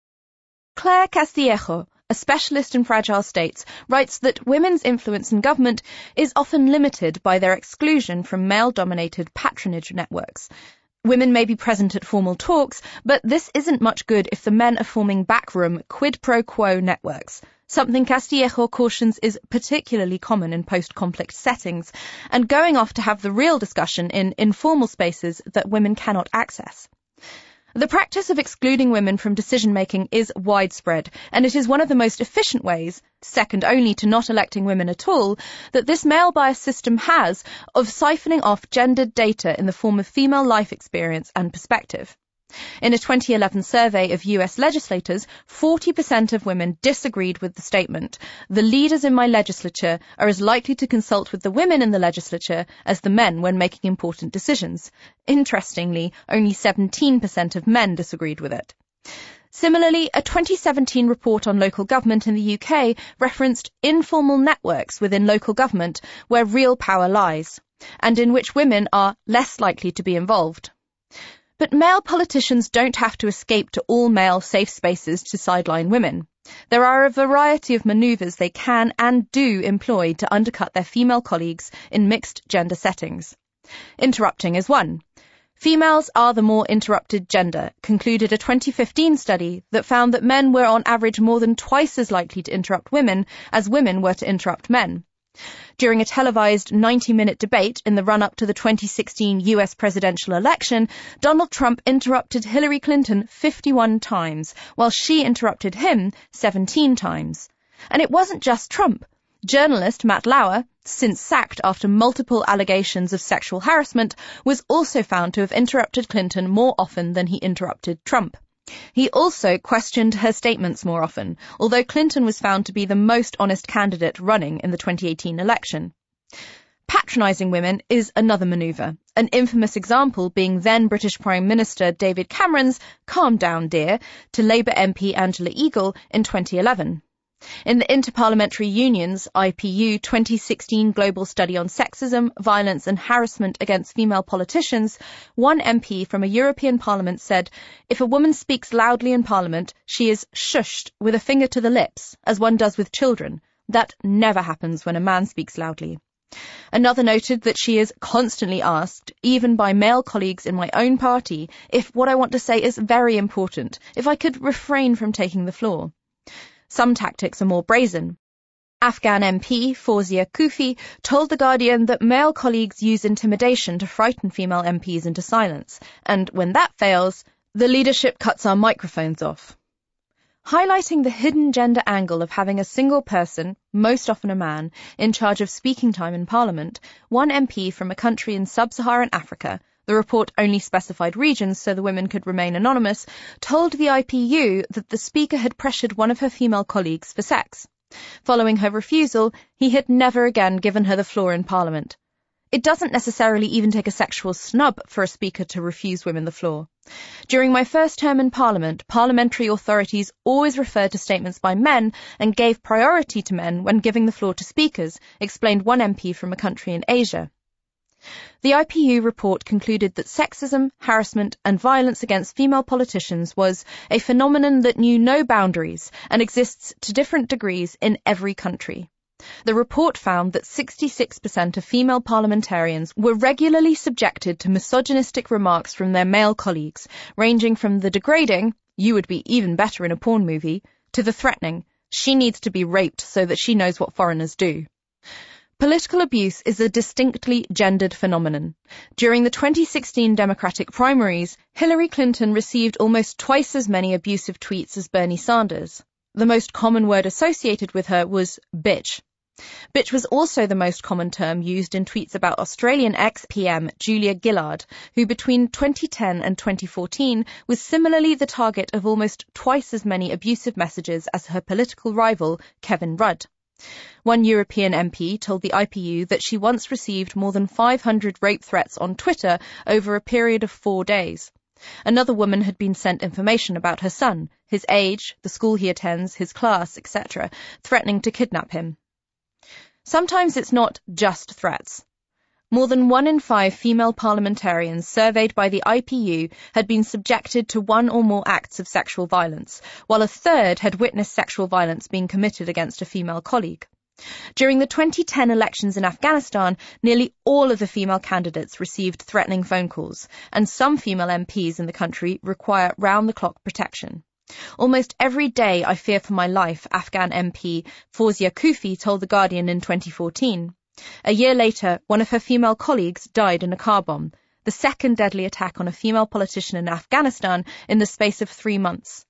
Claire Castillejo, a specialist in fragile states, writes that women's influence in government is often limited by their exclusion from male-dominated patronage networks. Women may be present at formal talks, but this isn't much good if the men are forming backroom quid pro quo networks, something Castillejo cautions is particularly common in post-conflict settings, and going off to have the real discussion in informal spaces that women cannot access. The practice of excluding women from decision-making is widespread, and it is one of the most efficient ways, second only to not electing women at all, that this male-biased system has of siphoning off gendered data in the form of female life experience and perspective. In a 2011 survey of US legislators, 40% of women disagreed with the statement, "The leaders in my legislature are as likely to consult with the women in the legislature as the men when making important decisions." Interestingly, only 17% of men disagreed with it. Similarly, a 2017 report on local government in the UK referenced informal networks within local government where real power lies, and in which women are less likely to be involved. But male politicians don't have to escape to all-male safe spaces to sideline women. There are a variety of manoeuvres they can and do employ to undercut their female colleagues in mixed gender settings. Interrupting is one. Females are the more interrupted gender, concluded a 2015 study that found that men were on average more than twice as likely to interrupt women as women were to interrupt men. During a televised 90-minute debate in the run-up to the 2016 US presidential election, Donald Trump interrupted Hillary Clinton 51 times, while she interrupted him 17 times. And it wasn't just Trump. Journalist Matt Lauer, since sacked after multiple allegations of sexual harassment, was also found to have interrupted Clinton more often than he interrupted Trump. He also questioned her statements more often, although Clinton was found to be the most honest candidate running in the 2018 election. Patronising women is another manoeuvre, an infamous example being then British Prime Minister David Cameron's "calm down, dear" to Labour MP Angela Eagle in 2011. In the Interparliamentary Union's IPU 2016 Global Study on Sexism, Violence and Harassment Against Female Politicians, one MP from a European Parliament said, "If a woman speaks loudly in Parliament, she is shushed with a finger to the lips, as one does with children. That never happens when a man speaks loudly." Another noted that she is constantly asked, even by male colleagues in my own party, if what I want to say is very important, if I could refrain from taking the floor. Some tactics are more brazen. Afghan MP Fawzia Kufi told The Guardian that male colleagues use intimidation to frighten female MPs into silence, and when that fails, the leadership cuts our microphones off. Highlighting the hidden gender angle of having a single person, most often a man, in charge of speaking time in Parliament, one MP from a country in sub-Saharan Africa, the report only specified regions so the women could remain anonymous, told the IPU that the speaker had pressured one of her female colleagues for sex. Following her refusal, he had never again given her the floor in Parliament. It doesn't necessarily even take a sexual snub for a speaker to refuse women the floor. During my first term in Parliament, parliamentary authorities always referred to statements by men and gave priority to men when giving the floor to speakers, explained one MP from a country in Asia. The IPU report concluded that sexism, harassment and violence against female politicians was a phenomenon that knew no boundaries and exists to different degrees in every country. The report found that 66% of female parliamentarians were regularly subjected to misogynistic remarks from their male colleagues, ranging from the degrading, "you would be even better in a porn movie," to the threatening, "she needs to be raped so that she knows what foreigners do." Political abuse is a distinctly gendered phenomenon. During the 2016 Democratic primaries, Hillary Clinton received almost twice as many abusive tweets as Bernie Sanders. The most common word associated with her was bitch. Bitch was also the most common term used in tweets about Australian ex-PM Julia Gillard, who between 2010 and 2014 was similarly the target of almost twice as many abusive messages as her political rival, Kevin Rudd. One European MP told the IPU that she once received more than 500 rape threats on Twitter over a period of 4 days. Another woman had been sent information about her son, his age, the school he attends, his class, etc., threatening to kidnap him. Sometimes it's not just threats. More than 1 in 5 female parliamentarians surveyed by the IPU had been subjected to one or more acts of sexual violence, while a third had witnessed sexual violence being committed against a female colleague. During the 2010 elections in Afghanistan, nearly all of the female candidates received threatening phone calls, and some female MPs in the country require round-the-clock protection. "Almost every day I fear for my life," Afghan MP Fawzia Kufi told The Guardian in 2014. A year later, one of her female colleagues died in a car bomb, the second deadly attack on a female politician in Afghanistan in the space of 3 months.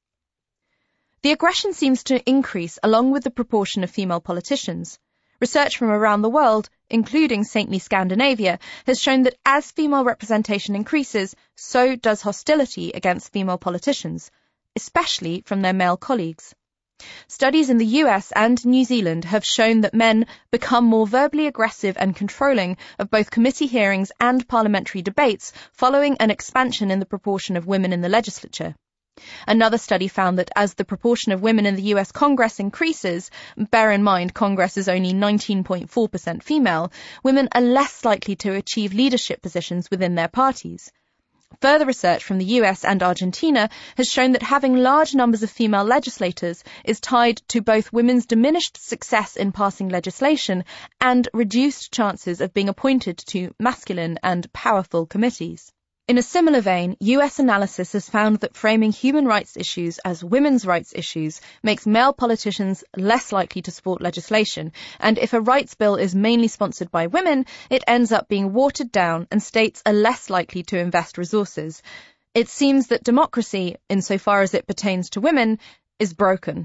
The aggression seems to increase along with the proportion of female politicians. Research from around the world, including saintly Scandinavia, has shown that as female representation increases, so does hostility against female politicians, especially from their male colleagues. Studies in the US and New Zealand have shown that men become more verbally aggressive and controlling of both committee hearings and parliamentary debates following an expansion in the proportion of women in the legislature. Another study found that as the proportion of women in the US Congress increases, bear in mind Congress is only 19.4% female, women are less likely to achieve leadership positions within their parties. Further research from the US and Argentina has shown that having large numbers of female legislators is tied to both women's diminished success in passing legislation and reduced chances of being appointed to masculine and powerful committees. In a similar vein, US analysis has found that framing human rights issues as women's rights issues makes male politicians less likely to support legislation, and if a rights bill is mainly sponsored by women, it ends up being watered down and states are less likely to invest resources. It seems that democracy, insofar as it pertains to women, is broken.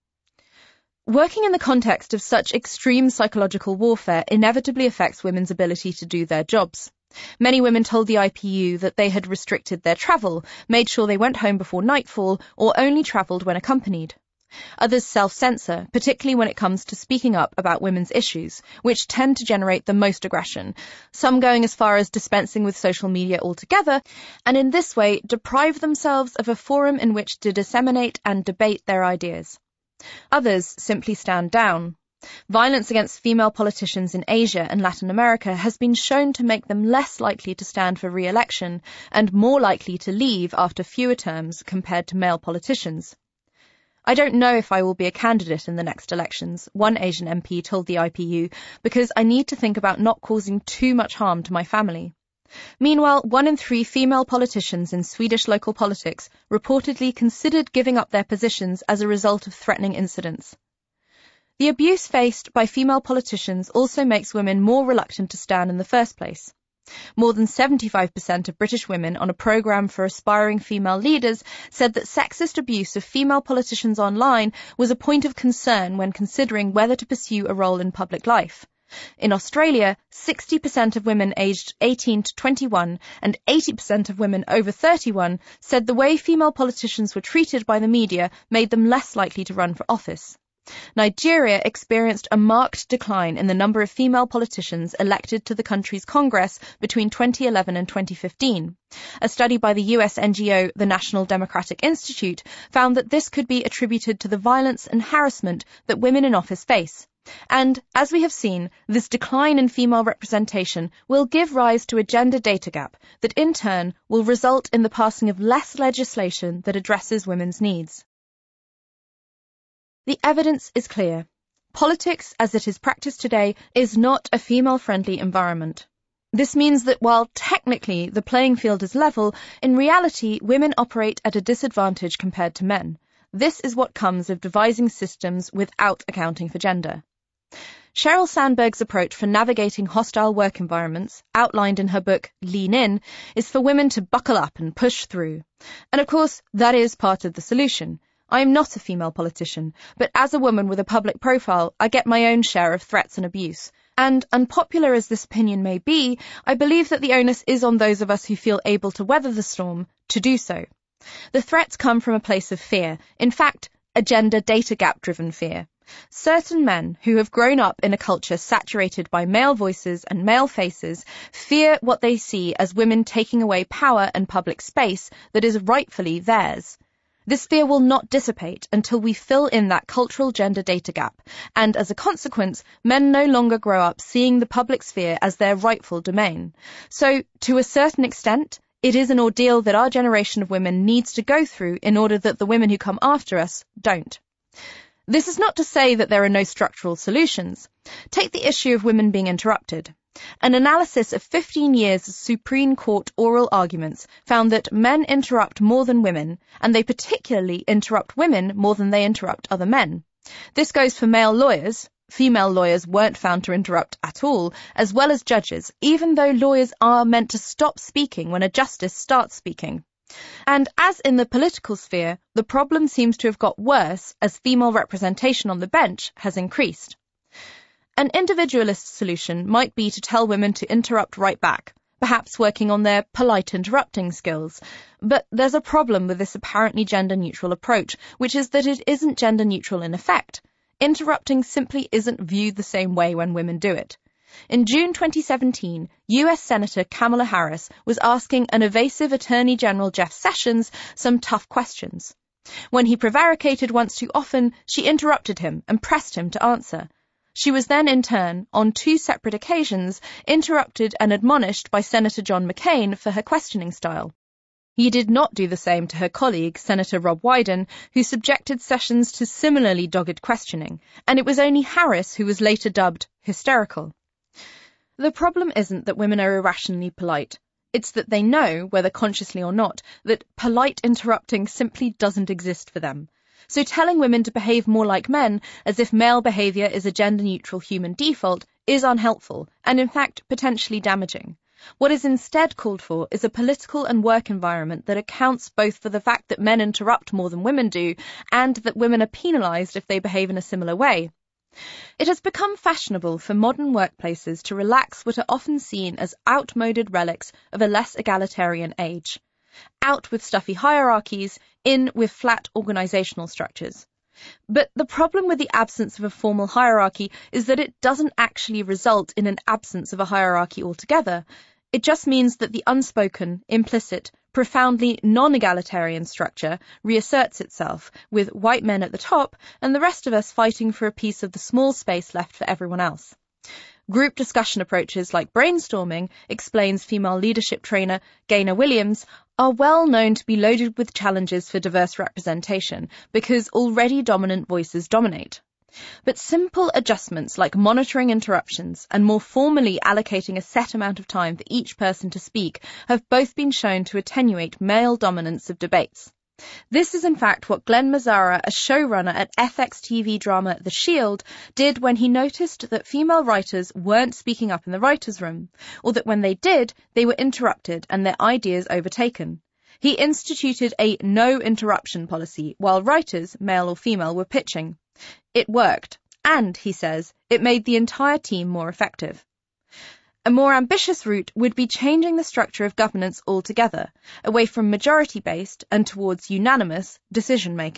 Working in the context of such extreme psychological warfare inevitably affects women's ability to do their jobs. Many women told the IPU that they had restricted their travel, made sure they went home before nightfall, or only travelled when accompanied. Others self-censor, particularly when it comes to speaking up about women's issues, which tend to generate the most aggression, some going as far as dispensing with social media altogether, and in this way deprive themselves of a forum in which to disseminate and debate their ideas. Others simply stand down. Violence against female politicians in Asia and Latin America has been shown to make them less likely to stand for re-election and more likely to leave after fewer terms compared to male politicians. "I don't know if I will be a candidate in the next elections," one Asian MP told the IPU, "because I need to think about not causing too much harm to my family." Meanwhile, 1 in 3 female politicians in Swedish local politics reportedly considered giving up their positions as a result of threatening incidents. The abuse faced by female politicians also makes women more reluctant to stand in the first place. More than 75% of British women on a programme for aspiring female leaders said that sexist abuse of female politicians online was a point of concern when considering whether to pursue a role in public life. In Australia, 60% of women aged 18 to 21 and 80% of women over 31 said the way female politicians were treated by the media made them less likely to run for office. Nigeria experienced a marked decline in the number of female politicians elected to the country's Congress between 2011 and 2015. A study by the US NGO, the National Democratic Institute, found that this could be attributed to the violence and harassment that women in office face. And, as we have seen, this decline in female representation will give rise to a gender data gap that in turn will result in the passing of less legislation that addresses women's needs. The evidence is clear. Politics, as it is practiced today, is not a female-friendly environment. This means that while technically the playing field is level, in reality women operate at a disadvantage compared to men. This is what comes of devising systems without accounting for gender. Sheryl Sandberg's approach for navigating hostile work environments, outlined in her book Lean In, is for women to buckle up and push through. And of course, that is part of the solution. I am not a female politician, but as a woman with a public profile, I get my own share of threats and abuse. And unpopular as this opinion may be, I believe that the onus is on those of us who feel able to weather the storm to do so. The threats come from a place of fear, in fact, a gender data gap-driven fear. Certain men who have grown up in a culture saturated by male voices and male faces fear what they see as women taking away power and public space that is rightfully theirs. This fear will not dissipate until we fill in that cultural gender data gap, and as a consequence, men no longer grow up seeing the public sphere as their rightful domain. So, to a certain extent, it is an ordeal that our generation of women needs to go through in order that the women who come after us don't. This is not to say that there are no structural solutions. Take the issue of women being interrupted. An analysis of 15 years of Supreme Court oral arguments found that men interrupt more than women, and they particularly interrupt women more than they interrupt other men. This goes for male lawyers. Female lawyers weren't found to interrupt at all, as well as judges, even though lawyers are meant to stop speaking when a justice starts speaking. And as in the political sphere, the problem seems to have got worse as female representation on the bench has increased. An individualist solution might be to tell women to interrupt right back, perhaps working on their polite interrupting skills. But there's a problem with this apparently gender-neutral approach, which is that it isn't gender-neutral in effect. Interrupting simply isn't viewed the same way when women do it. In June 2017, US Senator Kamala Harris was asking an evasive Attorney General Jeff Sessions some tough questions. When he prevaricated once too often, she interrupted him and pressed him to answer. She was then, in turn, on 2 separate occasions, interrupted and admonished by Senator John McCain for her questioning style. He did not do the same to her colleague, Senator Rob Wyden, who subjected Sessions to similarly dogged questioning, and it was only Harris who was later dubbed hysterical. The problem isn't that women are irrationally polite. It's that they know, whether consciously or not, that polite interrupting simply doesn't exist for them. So telling women to behave more like men, as if male behaviour is a gender-neutral human default, is unhelpful, and in fact potentially damaging. What is instead called for is a political and work environment that accounts both for the fact that men interrupt more than women do, and that women are penalised if they behave in a similar way. It has become fashionable for modern workplaces to relax what are often seen as outmoded relics of a less egalitarian age. Out with stuffy hierarchies, in with flat organisational structures. But the problem with the absence of a formal hierarchy is that it doesn't actually result in an absence of a hierarchy altogether. It just means that the unspoken, implicit, profoundly non-egalitarian structure reasserts itself, with white men at the top and the rest of us fighting for a piece of the small space left for everyone else. Group discussion approaches like brainstorming, explains female leadership trainer Gaynor Williams, are well known to be loaded with challenges for diverse representation because already dominant voices dominate. But simple adjustments like monitoring interruptions and more formally allocating a set amount of time for each person to speak have both been shown to attenuate male dominance of debates. This is in fact what Glenn Mazzara, a showrunner at FX TV drama The Shield, did when he noticed that female writers weren't speaking up in the writers' room, or that when they did, they were interrupted and their ideas overtaken. He instituted a no interruption policy while writers, male or female, were pitching. It worked, and, he says, it made the entire team more effective. A more ambitious route would be changing the structure of governance altogether, away from majority-based and towards unanimous decision-making.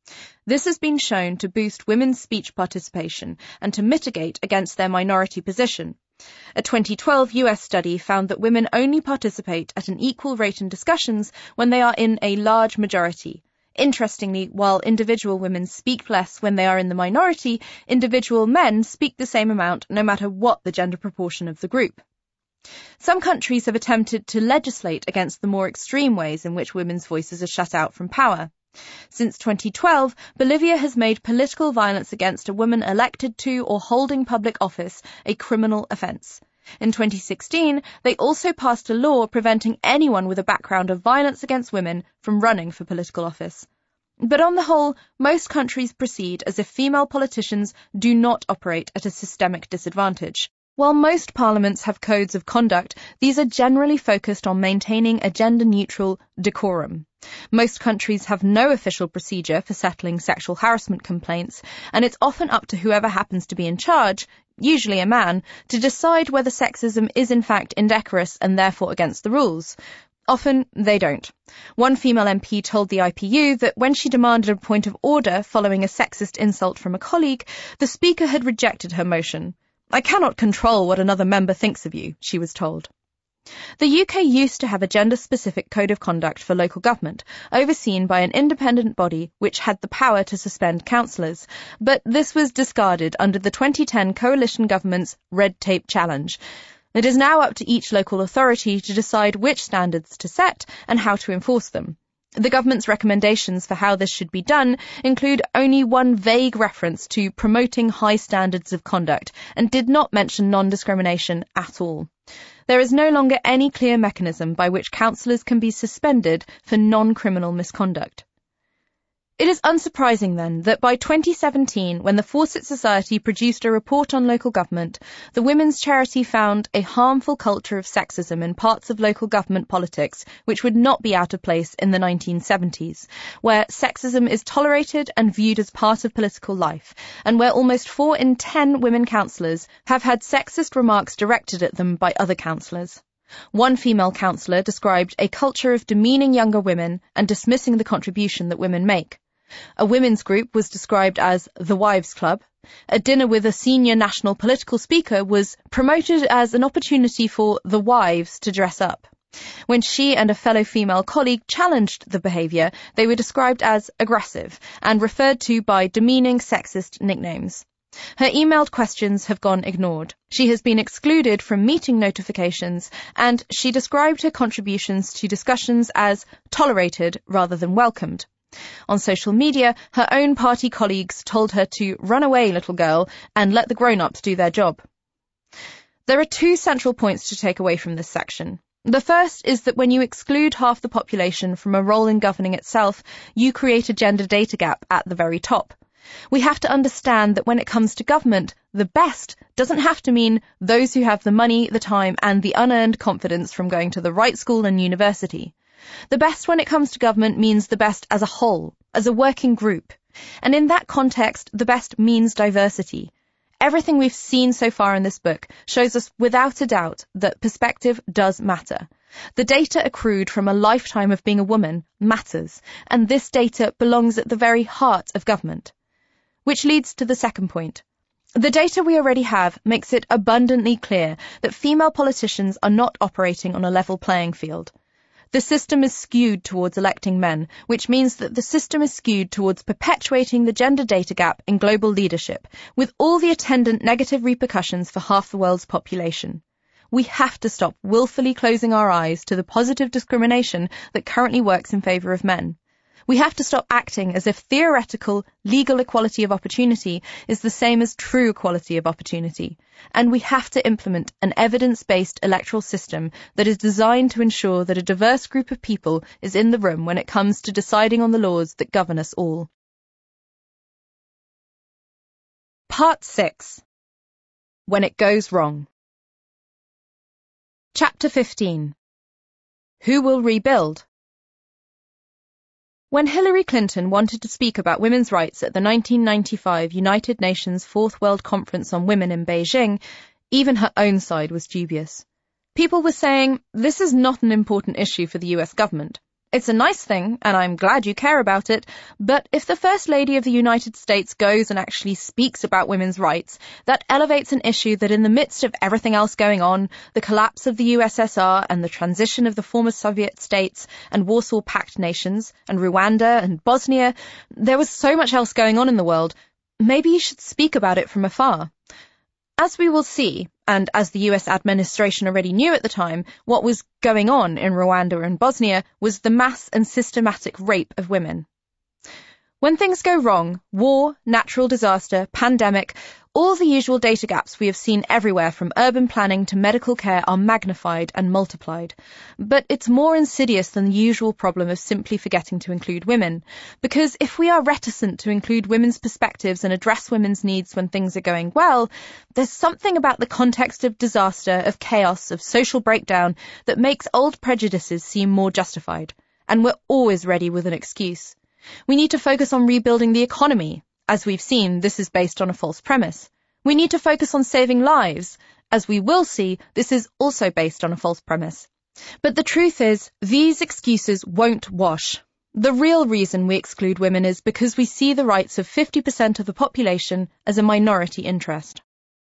This has been shown to boost women's speech participation and to mitigate against their minority position. A 2012 US study found that women only participate at an equal rate in discussions when they are in a large majority. Interestingly, while individual women speak less when they are in the minority, individual men speak the same amount no matter what the gender proportion of the group. Some countries have attempted to legislate against the more extreme ways in which women's voices are shut out from power. Since 2012, Bolivia has made political violence against a woman elected to or holding public office a criminal offence. In 2016, they also passed a law preventing anyone with a background of violence against women from running for political office. But on the whole, most countries proceed as if female politicians do not operate at a systemic disadvantage. While most parliaments have codes of conduct, these are generally focused on maintaining a gender-neutral decorum. Most countries have no official procedure for settling sexual harassment complaints, and it's often up to whoever happens to be in charge, usually a man, to decide whether sexism is in fact indecorous and therefore against the rules. Often, they don't. One female MP told the IPU that when she demanded a point of order following a sexist insult from a colleague, the Speaker had rejected her motion. "I cannot control what another member thinks of you," she was told. The UK used to have a gender-specific code of conduct for local government, overseen by an independent body which had the power to suspend councillors, but this was discarded under the 2010 coalition government's Red Tape Challenge. It is now up to each local authority to decide which standards to set and how to enforce them. The government's recommendations for how this should be done include only one vague reference to promoting high standards of conduct and did not mention non-discrimination at all. There is no longer any clear mechanism by which councillors can be suspended for non-criminal misconduct. It is unsurprising, then, that by 2017, when the Fawcett Society produced a report on local government, the women's charity found a harmful culture of sexism in parts of local government politics which would not be out of place in the 1970s, where sexism is tolerated and viewed as part of political life, and where almost 4 in 10 women councillors have had sexist remarks directed at them by other councillors. One female councillor described a culture of demeaning younger women and dismissing the contribution that women make. A women's group was described as the Wives Club. A dinner with a senior national political speaker was promoted as an opportunity for the wives to dress up. When she and a fellow female colleague challenged the behaviour, they were described as aggressive and referred to by demeaning sexist nicknames. Her emailed questions have gone ignored. She has been excluded from meeting notifications, and she described her contributions to discussions as tolerated rather than welcomed. On social media, her own party colleagues told her to run away, little girl, and let the grown-ups do their job. There are 2 central points to take away from this section. The first is that when you exclude half the population from a role in governing itself, you create a gender data gap at the very top. We have to understand that when it comes to government, the best doesn't have to mean those who have the money, the time, and the unearned confidence from going to the right school and university. The best when it comes to government means the best as a whole, as a working group. And in that context, the best means diversity. Everything we've seen so far in this book shows us without a doubt that perspective does matter. The data accrued from a lifetime of being a woman matters, and this data belongs at the very heart of government. Which leads to the second point. The data we already have makes it abundantly clear that female politicians are not operating on a level playing field. The system is skewed towards electing men, which means that the system is skewed towards perpetuating the gender data gap in global leadership, with all the attendant negative repercussions for half the world's population. We have to stop willfully closing our eyes to the positive discrimination that currently works in favour of men. We have to stop acting as if theoretical, legal equality of opportunity is the same as true equality of opportunity. And we have to implement an evidence-based electoral system that is designed to ensure that a diverse group of people is in the room when it comes to deciding on the laws that govern us all. Part 6. When it goes wrong. Chapter 15. Who will rebuild? When Hillary Clinton wanted to speak about women's rights at the 1995 United Nations Fourth World Conference on Women in Beijing, even her own side was dubious. People were saying, this is not an important issue for the US government. It's a nice thing, and I'm glad you care about it, but if the First Lady of the United States goes and actually speaks about women's rights, that elevates an issue that in the midst of everything else going on, the collapse of the USSR and the transition of the former Soviet states and Warsaw Pact nations and Rwanda and Bosnia, there was so much else going on in the world. Maybe you should speak about it from afar. As we will see, and as the US administration already knew at the time, what was going on in Rwanda and Bosnia was the mass and systematic rape of women. When things go wrong, war, natural disaster, pandemic, all the usual data gaps we have seen everywhere from urban planning to medical care are magnified and multiplied. But it's more insidious than the usual problem of simply forgetting to include women. Because if we are reticent to include women's perspectives and address women's needs when things are going well, there's something about the context of disaster, of chaos, of social breakdown that makes old prejudices seem more justified. And we're always ready with an excuse. We need to focus on rebuilding the economy. As we've seen, this is based on a false premise. We need to focus on saving lives. As we will see, this is also based on a false premise. But the truth is, these excuses won't wash. The real reason we exclude women is because we see the rights of 50% of the population as a minority interest.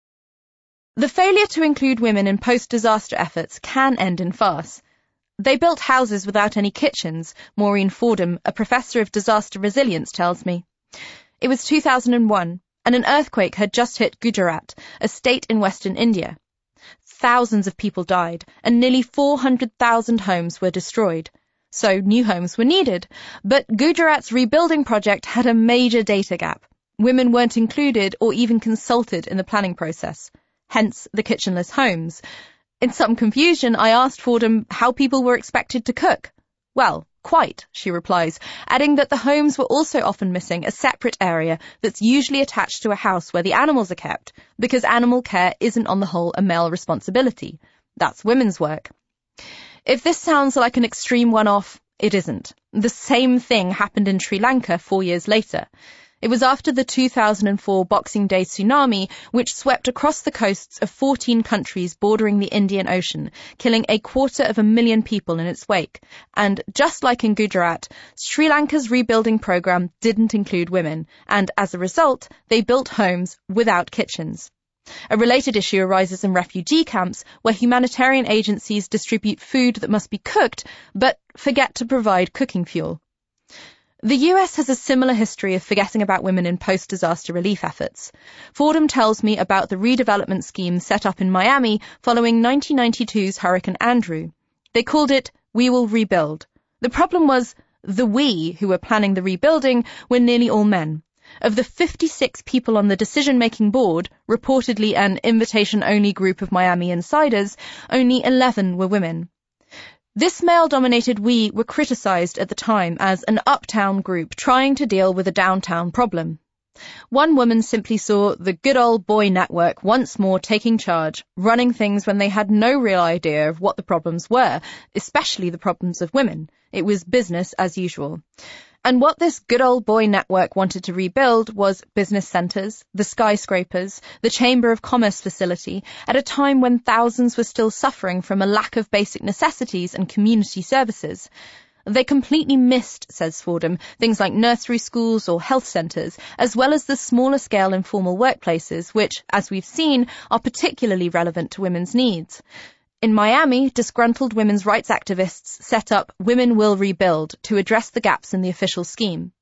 The failure to include women in post-disaster efforts can end in farce. They built houses without any kitchens, Maureen Fordham, a professor of disaster resilience, tells me. It was 2001, and an earthquake had just hit Gujarat, a state in western India. Thousands of people died, and nearly 400,000 homes were destroyed. So new homes were needed, but Gujarat's rebuilding project had a major data gap. Women weren't included or even consulted in the planning process, hence the kitchenless homes. In some confusion, I asked Fordham how people were expected to cook. Well, quite, she replies, adding that the homes were also often missing a separate area that's usually attached to a house where the animals are kept, because animal care isn't on the whole a male responsibility. That's women's work. If this sounds like an extreme one-off, it isn't. The same thing happened in Sri Lanka 4 years later. It was after the 2004 Boxing Day tsunami, which swept across the coasts of 14 countries bordering the Indian Ocean, killing 250,000 people in its wake. And just like in Gujarat, Sri Lanka's rebuilding program didn't include women, and as a result, they built homes without kitchens. A related issue arises in refugee camps, where humanitarian agencies distribute food that must be cooked, but forget to provide cooking fuel. The US has a similar history of forgetting about women in post-disaster relief efforts. Fordham tells me about the redevelopment scheme set up in Miami following 1992's Hurricane Andrew. They called it We Will Rebuild. The problem was the we who were planning the rebuilding were nearly all men. Of the 56 people on the decision-making board, reportedly an invitation-only group of Miami insiders, only 11 were women. This male-dominated we were criticized at the time as an uptown group trying to deal with a downtown problem. One woman simply saw the good old boy network once more taking charge, running things when they had no real idea of what the problems were, especially the problems of women. It was business as usual. And what this good old boy network wanted to rebuild was business centres, the skyscrapers, the Chamber of Commerce facility, at a time when thousands were still suffering from a lack of basic necessities and community services. They completely missed, says Fordham, things like nursery schools or health centres, as well as the smaller scale informal workplaces, which, as we've seen, are particularly relevant to women's needs. In Miami, disgruntled women's rights activists set up Women Will Rebuild to address the gaps in the official scheme.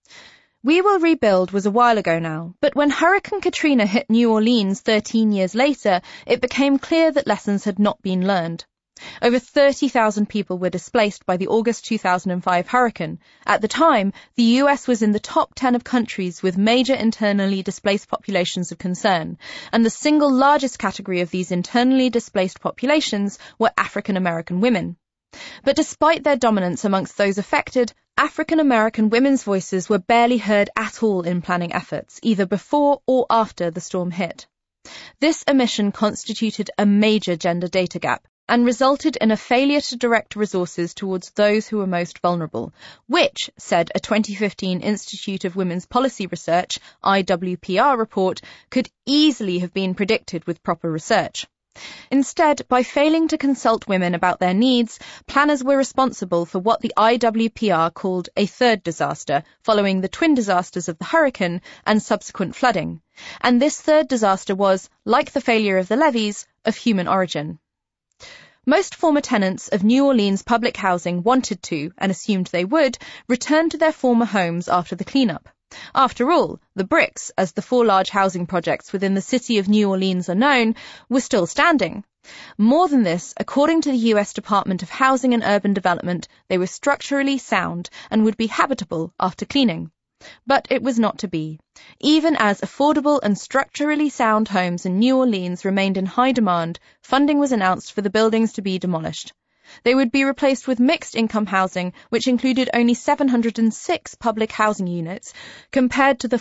We Will Rebuild was a while ago now, but when Hurricane Katrina hit New Orleans 13 years later, it became clear that lessons had not been learned. Over 30,000 people were displaced by the August 2005 hurricane. At the time, the US was in the top 10 of countries with major internally displaced populations of concern, and the single largest category of these internally displaced populations were African American women. But despite their dominance amongst those affected, African American women's voices were barely heard at all in planning efforts, either before or after the storm hit. This omission constituted a major gender data gap, and resulted in a failure to direct resources towards those who were most vulnerable, which, said a 2015 Institute of Women's Policy Research, IWPR report, could easily have been predicted with proper research. Instead, by failing to consult women about their needs, planners were responsible for what the IWPR called a third disaster, following the twin disasters of the hurricane and subsequent flooding. And this third disaster was, like the failure of the levees, of human origin. Most former tenants of New Orleans public housing wanted to, and assumed they would, return to their former homes after the cleanup. After all, the bricks, as the 4 large housing projects within the city of New Orleans are known, were still standing. More than this, according to the U.S. Department of Housing and Urban Development, they were structurally sound and would be habitable after cleaning. But it was not to be. Even as affordable and structurally sound homes in New Orleans remained in high demand, funding was announced for the buildings to be demolished. They would be replaced with mixed-income housing, which included only 706 public housing units, compared to the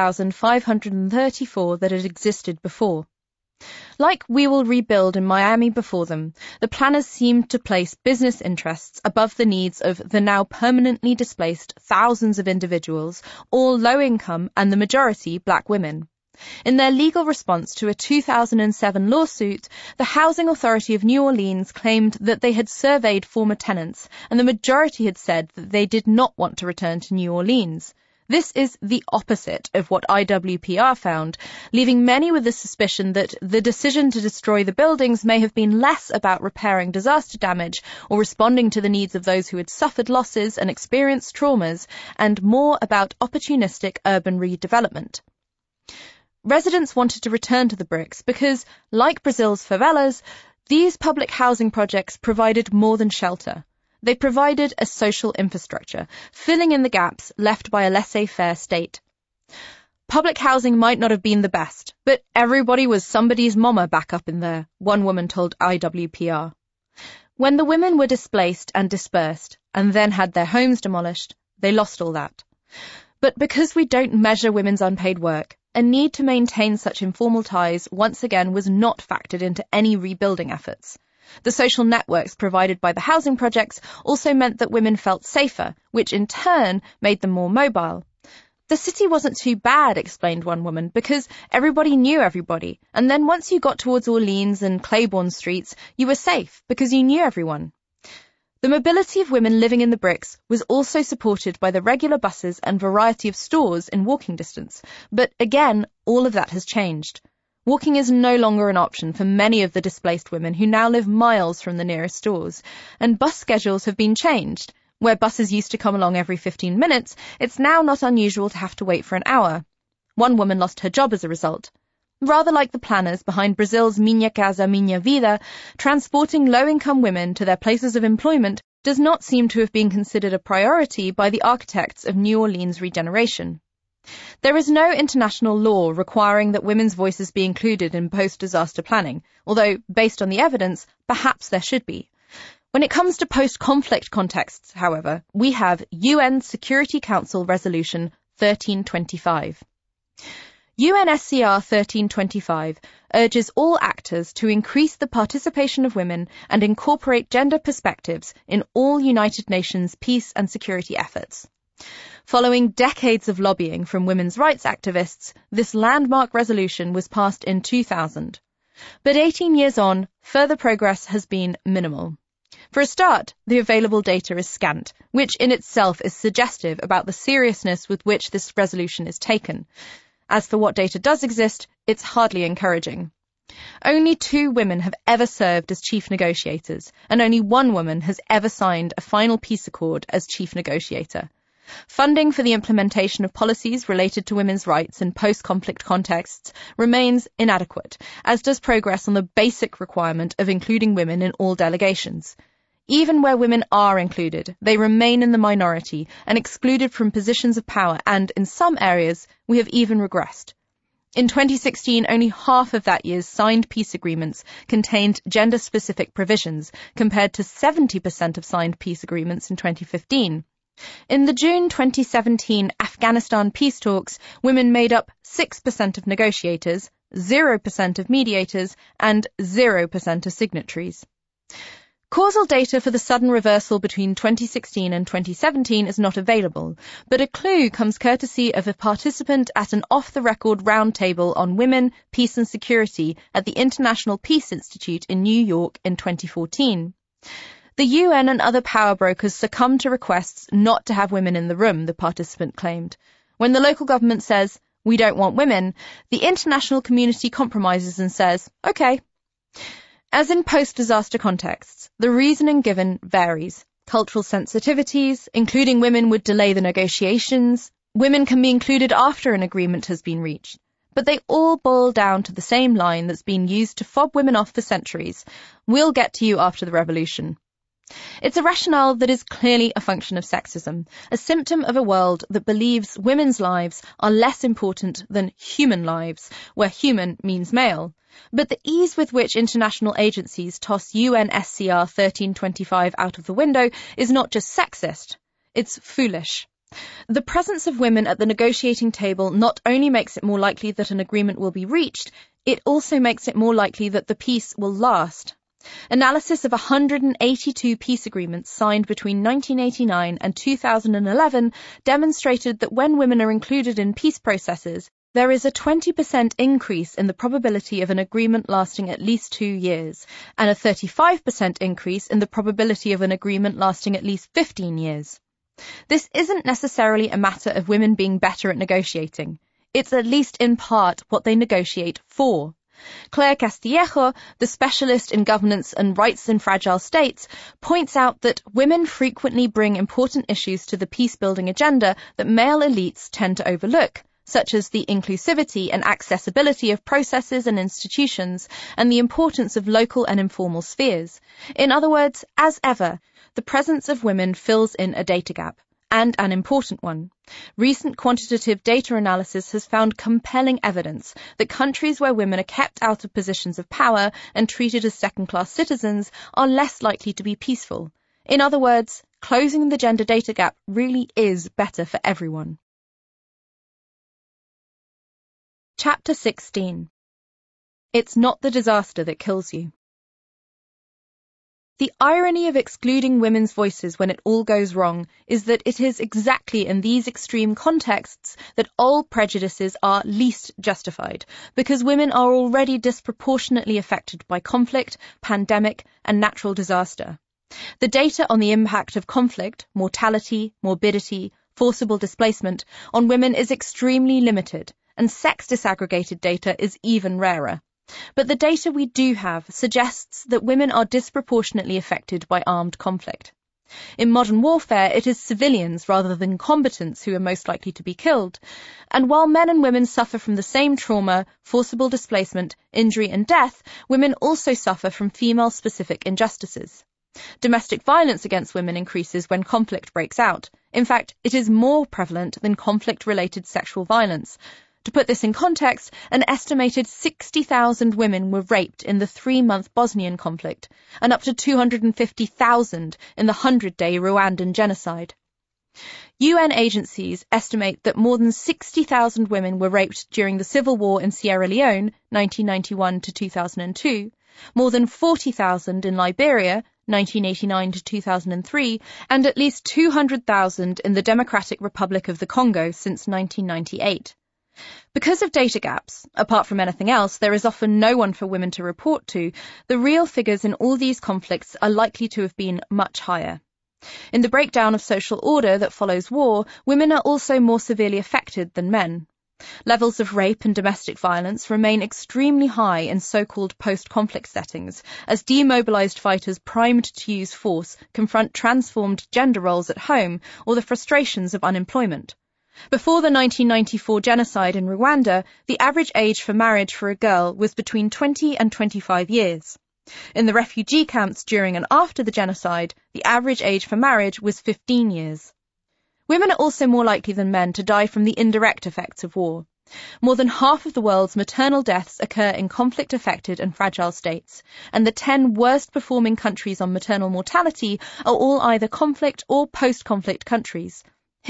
4,534 that had existed before. Like We Will Rebuild in Miami before them, the planners seemed to place business interests above the needs of the now permanently displaced thousands of individuals, all low-income and the majority black women. In their legal response to a 2007 lawsuit, the Housing Authority of New Orleans claimed that they had surveyed former tenants, and the majority had said that they did not want to return to New Orleans. This is the opposite of what IWPR found, leaving many with the suspicion that the decision to destroy the buildings may have been less about repairing disaster damage or responding to the needs of those who had suffered losses and experienced traumas, and more about opportunistic urban redevelopment. Residents wanted to return to the bricks because, like Brazil's favelas, these public housing projects provided more than shelter. They provided a social infrastructure, filling in the gaps left by a laissez-faire state. Public housing might not have been the best, but everybody was somebody's mama back up in there, one woman told IWPR. When the women were displaced and dispersed, and then had their homes demolished, they lost all that. But because we don't measure women's unpaid work, a need to maintain such informal ties once again was not factored into any rebuilding efforts. The social networks provided by the housing projects also meant that women felt safer, which in turn made them more mobile. The city wasn't too bad, explained one woman, because everybody knew everybody, and then once you got towards Orleans and Claiborne streets, you were safe because you knew everyone. The mobility of women living in the bricks was also supported by the regular buses and variety of stores in walking distance, but again, all of that has changed. Walking is no longer an option for many of the displaced women who now live miles from the nearest stores, and bus schedules have been changed. Where buses used to come along every 15 minutes, it's now not unusual to have to wait for an hour. One woman lost her job as a result. Rather like the planners behind Brazil's Minha Casa Minha Vida, transporting low-income women to their places of employment does not seem to have been considered a priority by the architects of New Orleans regeneration. There is no international law requiring that women's voices be included in post-disaster planning, although, based on the evidence, perhaps there should be. When it comes to post-conflict contexts, however, we have UN Security Council Resolution 1325. UNSCR 1325 urges all actors to increase the participation of women and incorporate gender perspectives in all United Nations peace and security efforts. Following decades of lobbying from women's rights activists, this landmark resolution was passed in 2000. But 18 years on, further progress has been minimal. For a start, the available data is scant, which in itself is suggestive about the seriousness with which this resolution is taken. As for what data does exist, it's hardly encouraging. Only 2 women have ever served as chief negotiators, and only 1 woman has ever signed a final peace accord as chief negotiator. Funding for the implementation of policies related to women's rights in post-conflict contexts remains inadequate, as does progress on the basic requirement of including women in all delegations. Even where women are included, they remain in the minority and excluded from positions of power, and in some areas, we have even regressed. In 2016, only half of that year's signed peace agreements contained gender-specific provisions, compared to 70% of signed peace agreements in 2015. In the June 2017 Afghanistan peace talks, women made up 6% of negotiators, 0% of mediators, and 0% of signatories. Causal data for the sudden reversal between 2016 and 2017 is not available, but a clue comes courtesy of a participant at an off-the-record roundtable on women, peace and security at the International Peace Institute in New York in 2014. The UN and other power brokers succumb to requests not to have women in the room, the participant claimed. When the local government says, "We don't want women," the international community compromises and says, "Okay." As in post-disaster contexts, the reasoning given varies. Cultural sensitivities, including women would delay the negotiations. Women can be included after an agreement has been reached. But they all boil down to the same line that's been used to fob women off for centuries. We'll get to you after the revolution. It's a rationale that is clearly a function of sexism, a symptom of a world that believes women's lives are less important than human lives, where human means male. But the ease with which international agencies toss UNSCR 1325 out of the window is not just sexist, it's foolish. The presence of women at the negotiating table not only makes it more likely that an agreement will be reached, it also makes it more likely that the peace will last. Analysis of 182 peace agreements signed between 1989 and 2011 demonstrated that when women are included in peace processes, there is a 20% increase in the probability of an agreement lasting at least 2 years, and a 35% increase in the probability of an agreement lasting at least 15 years. This isn't necessarily a matter of women being better at negotiating. It's at least in part what they negotiate for. Claire Castillejo, the specialist in governance and rights in fragile states, points out that women frequently bring important issues to the peace-building agenda that male elites tend to overlook, such as the inclusivity and accessibility of processes and institutions, and the importance of local and informal spheres. In other words, as ever, the presence of women fills in a data gap, and an important one. Recent quantitative data analysis has found compelling evidence that countries where women are kept out of positions of power and treated as second-class citizens are less likely to be peaceful. In other words, closing the gender data gap really is better for everyone. Chapter 16. It's not the disaster that kills you. The irony of excluding women's voices when it all goes wrong is that it is exactly in these extreme contexts that all prejudices are least justified, because women are already disproportionately affected by conflict, pandemic, and natural disaster. The data on the impact of conflict, mortality, morbidity, forcible displacement on women is extremely limited, and sex disaggregated data is even rarer. But the data we do have suggests that women are disproportionately affected by armed conflict. In modern warfare, it is civilians rather than combatants who are most likely to be killed. And while men and women suffer from the same trauma, forcible displacement, injury and death, women also suffer from female-specific injustices. Domestic violence against women increases when conflict breaks out. In fact, it is more prevalent than conflict-related sexual violence. To put this in context, an estimated 60,000 women were raped in the 3-month Bosnian conflict, and up to 250,000 in the 100-day Rwandan genocide. UN agencies estimate that more than 60,000 women were raped during the civil war in Sierra Leone, 1991 to 2002, more than 40,000 in Liberia, 1989 to 2003, and at least 200,000 in the Democratic Republic of the Congo since 1998. Because of data gaps, apart from anything else, there is often no one for women to report to. The real figures in all these conflicts are likely to have been much higher. In the breakdown of social order that follows war, women are also more severely affected than men. Levels of rape and domestic violence remain extremely high in so-called post-conflict settings, as demobilized fighters primed to use force confront transformed gender roles at home or the frustrations of unemployment. Before the 1994 genocide in Rwanda, the average age for marriage for a girl was between 20 and 25 years. In the refugee camps during and after the genocide, the average age for marriage was 15 years. Women are also more likely than men to die from the indirect effects of war. More than half of the world's maternal deaths occur in conflict-affected and fragile states, and the 10 worst-performing countries on maternal mortality are all either conflict or post-conflict countries. Here,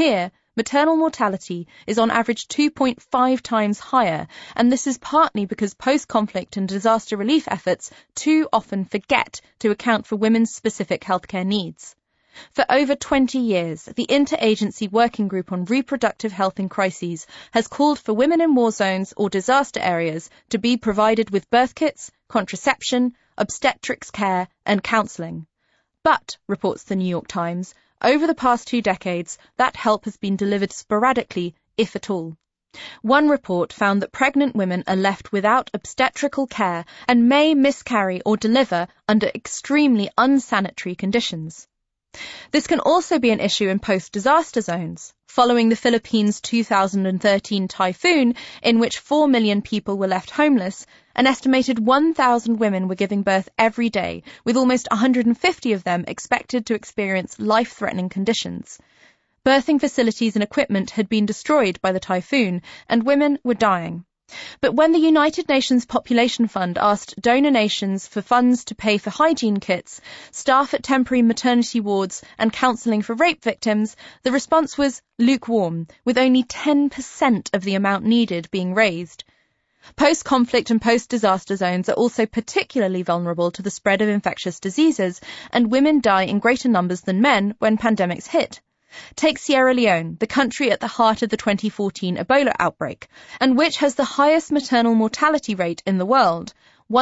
maternal mortality is on average 2.5 times higher, and this is partly because post-conflict and disaster relief efforts too often forget to account for women's specific healthcare needs. For over 20 years, the Interagency Working Group on Reproductive Health in Crises has called for women in war zones or disaster areas to be provided with birth kits, contraception, obstetrics care, and counselling. But, reports the New York Times, over the past 2 decades, that help has been delivered sporadically, if at all. One report found that pregnant women are left without obstetrical care and may miscarry or deliver under extremely unsanitary conditions. This can also be an issue in post-disaster zones. Following the Philippines' 2013 typhoon, in which 4 million people were left homeless, an estimated 1,000 women were giving birth every day, with almost 150 of them expected to experience life-threatening conditions. Birthing facilities and equipment had been destroyed by the typhoon, and women were dying. But when the United Nations Population Fund asked donor nations for funds to pay for hygiene kits, staff at temporary maternity wards and counselling for rape victims, the response was lukewarm, with only 10% of the amount needed being raised. Post-conflict and post-disaster zones are also particularly vulnerable to the spread of infectious diseases, and women die in greater numbers than men when pandemics hit. Take Sierra Leone, the country at the heart of the 2014 Ebola outbreak, and which has the highest maternal mortality rate in the world.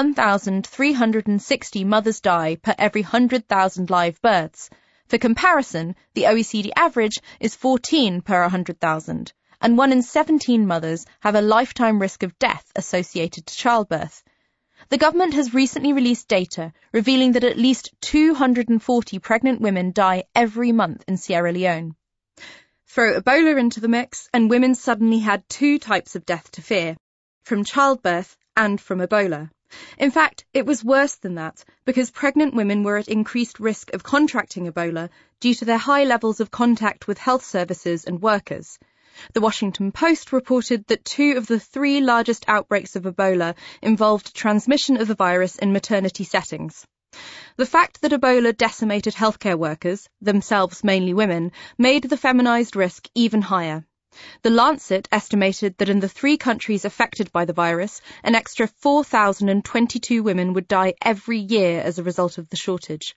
1,360 mothers die per every 100,000 live births. For comparison, the OECD average is 14 per 100,000, and 1 in 17 mothers have a lifetime risk of death associated to childbirth. The government has recently released data revealing that at least 240 pregnant women die every month in Sierra Leone. Throw Ebola into the mix, and women suddenly had 2 types of death to fear, from childbirth and from Ebola. In fact, it was worse than that, because pregnant women were at increased risk of contracting Ebola due to their high levels of contact with health services and workers. The Washington Post reported that 2 of the 3 largest outbreaks of Ebola involved transmission of the virus in maternity settings. The fact that Ebola decimated healthcare workers, themselves mainly women, made the feminized risk even higher. The Lancet estimated that in the 3 countries affected by the virus, an extra 4,022 women would die every year as a result of the shortage.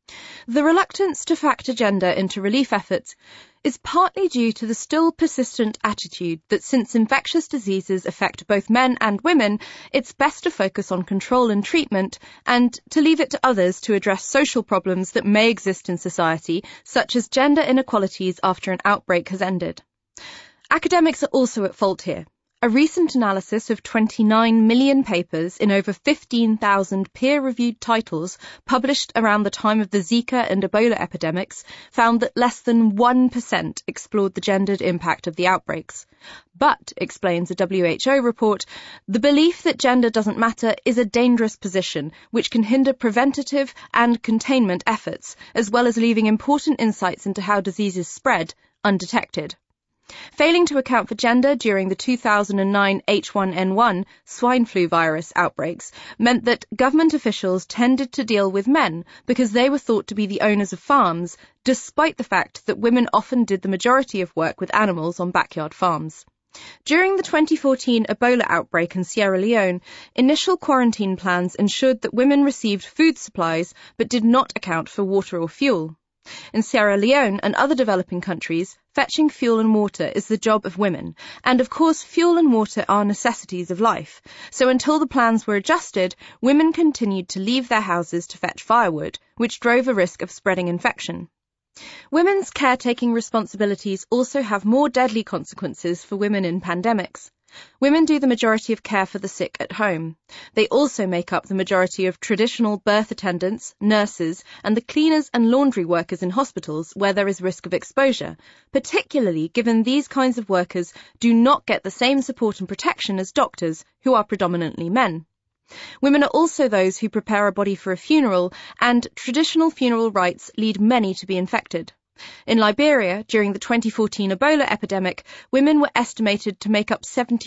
The reluctance to factor gender into relief efforts is partly due to the still persistent attitude that since infectious diseases affect both men and women, it's best to focus on control and treatment and to leave it to others to address social problems that may exist in society, such as gender inequalities after an outbreak has ended. Academics are also at fault here. A recent analysis of 29 million papers in over 15,000 peer-reviewed titles published around the time of the Zika and Ebola epidemics found that less than 1% explored the gendered impact of the outbreaks. But, explains a WHO report, the belief that gender doesn't matter is a dangerous position which can hinder preventative and containment efforts, as well as leaving important insights into how diseases spread undetected. Failing to account for gender during the 2009 H1N1 swine flu virus outbreaks meant that government officials tended to deal with men because they were thought to be the owners of farms, despite the fact that women often did the majority of work with animals on backyard farms. During the 2014 Ebola outbreak in Sierra Leone, initial quarantine plans ensured that women received food supplies but did not account for water or fuel. In Sierra Leone and other developing countries, fetching fuel and water is the job of women, and of course fuel and water are necessities of life, so until the plans were adjusted, women continued to leave their houses to fetch firewood, which drove a risk of spreading infection. Women's caretaking responsibilities also have more deadly consequences for women in pandemics. Women do the majority of care for the sick at home. They also make up the majority of traditional birth attendants, nurses, and the cleaners and laundry workers in hospitals where there is risk of exposure, particularly given these kinds of workers do not get the same support and protection as doctors, who are predominantly men. Women are also those who prepare a body for a funeral, and traditional funeral rites lead many to be infected. In Liberia, during the 2014 Ebola epidemic, women were estimated to make up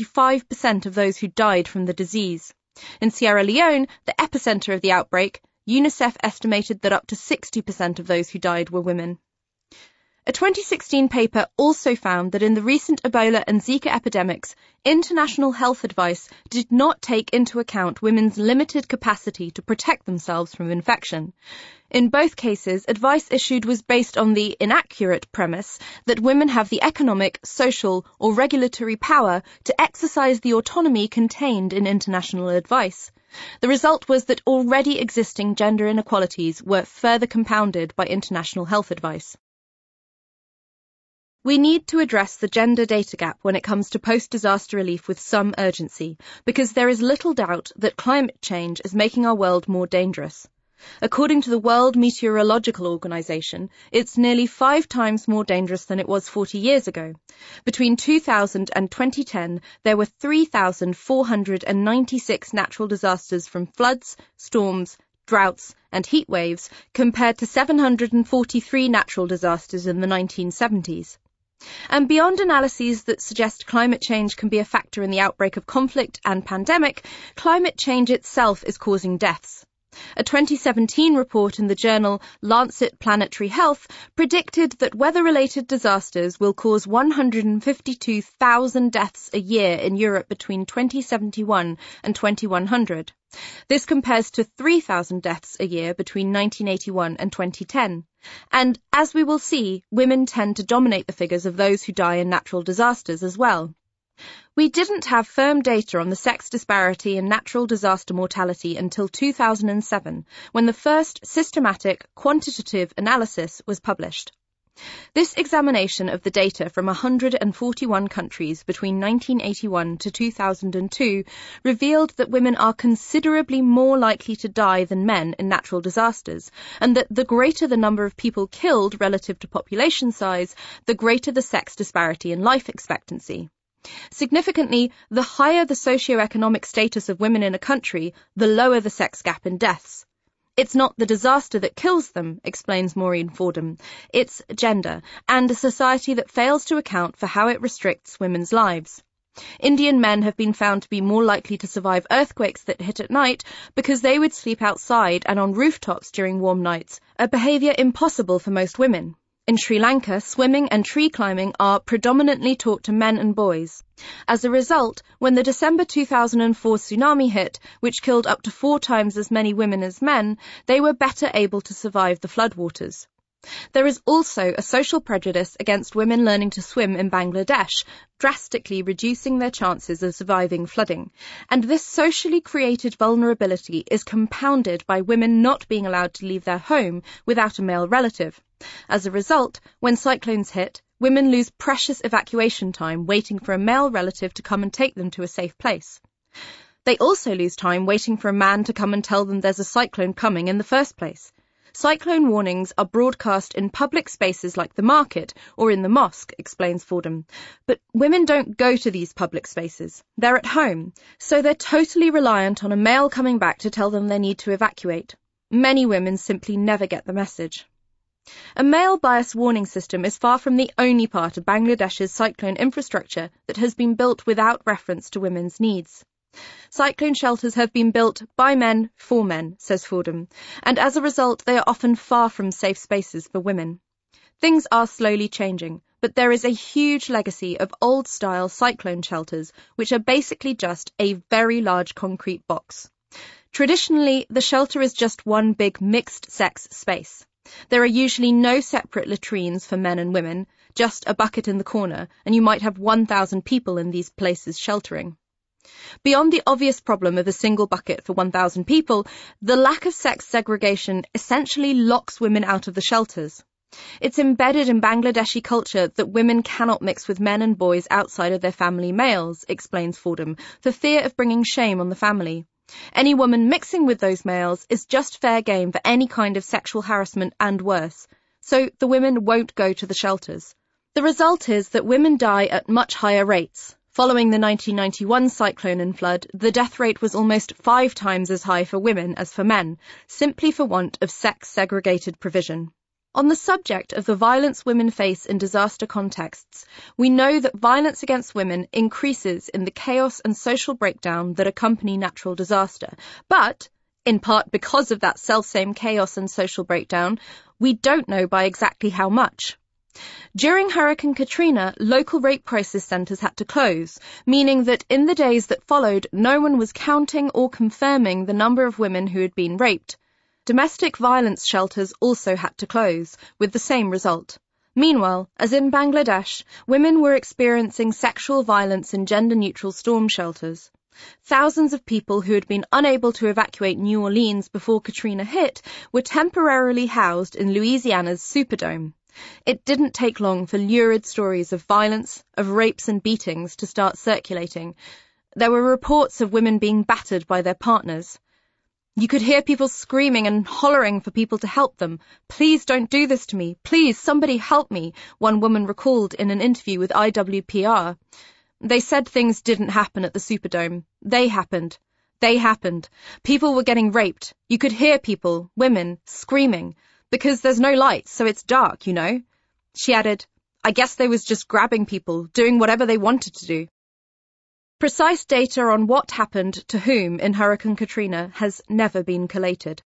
75% of those who died from the disease. In Sierra Leone, the epicenter of the outbreak, UNICEF estimated that up to 60% of those who died were women. A 2016 paper also found that in the recent Ebola and Zika epidemics, international health advice did not take into account women's limited capacity to protect themselves from infection. In both cases, advice issued was based on the inaccurate premise that women have the economic, social, or regulatory power to exercise the autonomy contained in international advice. The result was that already existing gender inequalities were further compounded by international health advice. We need to address the gender data gap when it comes to post-disaster relief with some urgency, because there is little doubt that climate change is making our world more dangerous. According to the World Meteorological Organization, it's nearly 5 times more dangerous than it was 40 years ago. Between 2000 and 2010, there were 3,496 natural disasters from floods, storms, droughts, and heat waves, compared to 743 natural disasters in the 1970s. And beyond analyses that suggest climate change can be a factor in the outbreak of conflict and pandemic, climate change itself is causing deaths. A 2017 report in the journal Lancet Planetary Health predicted that weather-related disasters will cause 152,000 deaths a year in Europe between 2071 and 2100. This compares to 3,000 deaths a year between 1981 and 2010. And, as we will see, women tend to dominate the figures of those who die in natural disasters as well. We didn't have firm data on the sex disparity in natural disaster mortality until 2007, when the first systematic, quantitative analysis was published. This examination of the data from 141 countries between 1981 to 2002 revealed that women are considerably more likely to die than men in natural disasters, and that the greater the number of people killed relative to population size, the greater the sex disparity in life expectancy. Significantly, the higher the socio-economic status of women in a country, the lower the sex gap in deaths. It's not the disaster that kills them, explains Maureen Fordham. It's gender, and a society that fails to account for how it restricts women's lives. Indian men have been found to be more likely to survive earthquakes that hit at night because they would sleep outside and on rooftops during warm nights, a behaviour impossible for most women. In Sri Lanka, swimming and tree climbing are predominantly taught to men and boys. As a result, when the December 2004 tsunami hit, which killed up to 4 times as many women as men, they were better able to survive the floodwaters. There is also a social prejudice against women learning to swim in Bangladesh, drastically reducing their chances of surviving flooding. And this socially created vulnerability is compounded by women not being allowed to leave their home without a male relative. As a result, when cyclones hit, women lose precious evacuation time waiting for a male relative to come and take them to a safe place. They also lose time waiting for a man to come and tell them there's a cyclone coming in the first place. Cyclone warnings are broadcast in public spaces like the market or in the mosque, explains Fordham. But women don't go to these public spaces. They're at home, so they're totally reliant on a male coming back to tell them they need to evacuate. Many women simply never get the message. A male bias warning system is far from the only part of Bangladesh's cyclone infrastructure that has been built without reference to women's needs. Cyclone shelters have been built by men for men, says Fordham, and as a result they are often far from safe spaces for women. Things are slowly changing, but there is a huge legacy of old-style cyclone shelters, which are basically just a very large concrete box. Traditionally, the shelter is just one big mixed-sex space. There are usually no separate latrines for men and women, just a bucket in the corner, and you might have 1,000 people in these places sheltering. Beyond the obvious problem of a single bucket for 1,000 people, the lack of sex segregation essentially locks women out of the shelters. It's embedded in Bangladeshi culture that women cannot mix with men and boys outside of their family males, explains Fordham, for fear of bringing shame on the family. Any woman mixing with those males is just fair game for any kind of sexual harassment and worse, so the women won't go to the shelters. The result is that women die at much higher rates. Following the 1991 cyclone and flood, the death rate was almost 5 times as high for women as for men, simply for want of sex-segregated provision. On the subject of the violence women face in disaster contexts, we know that violence against women increases in the chaos and social breakdown that accompany natural disaster. But, in part because of that selfsame chaos and social breakdown, we don't know by exactly how much. During Hurricane Katrina, local rape crisis centres had to close, meaning that in the days that followed, no one was counting or confirming the number of women who had been raped. Domestic violence shelters also had to close, with the same result. Meanwhile, as in Bangladesh, women were experiencing sexual violence in gender-neutral storm shelters. Thousands of people who had been unable to evacuate New Orleans before Katrina hit were temporarily housed in Louisiana's Superdome. It didn't take long for lurid stories of violence, of rapes and beatings to start circulating. There were reports of women being battered by their partners. You could hear people screaming and hollering for people to help them. "Please don't do this to me. Please, somebody help me," one woman recalled in an interview with IWPR. They said things didn't happen at the Superdome. They happened. They happened. People were getting raped. You could hear people, women, screaming. Because there's no lights, so it's dark, you know. She added, "I guess they was just grabbing people, doing whatever they wanted to do." Precise data on what happened to whom in Hurricane Katrina has never been collated.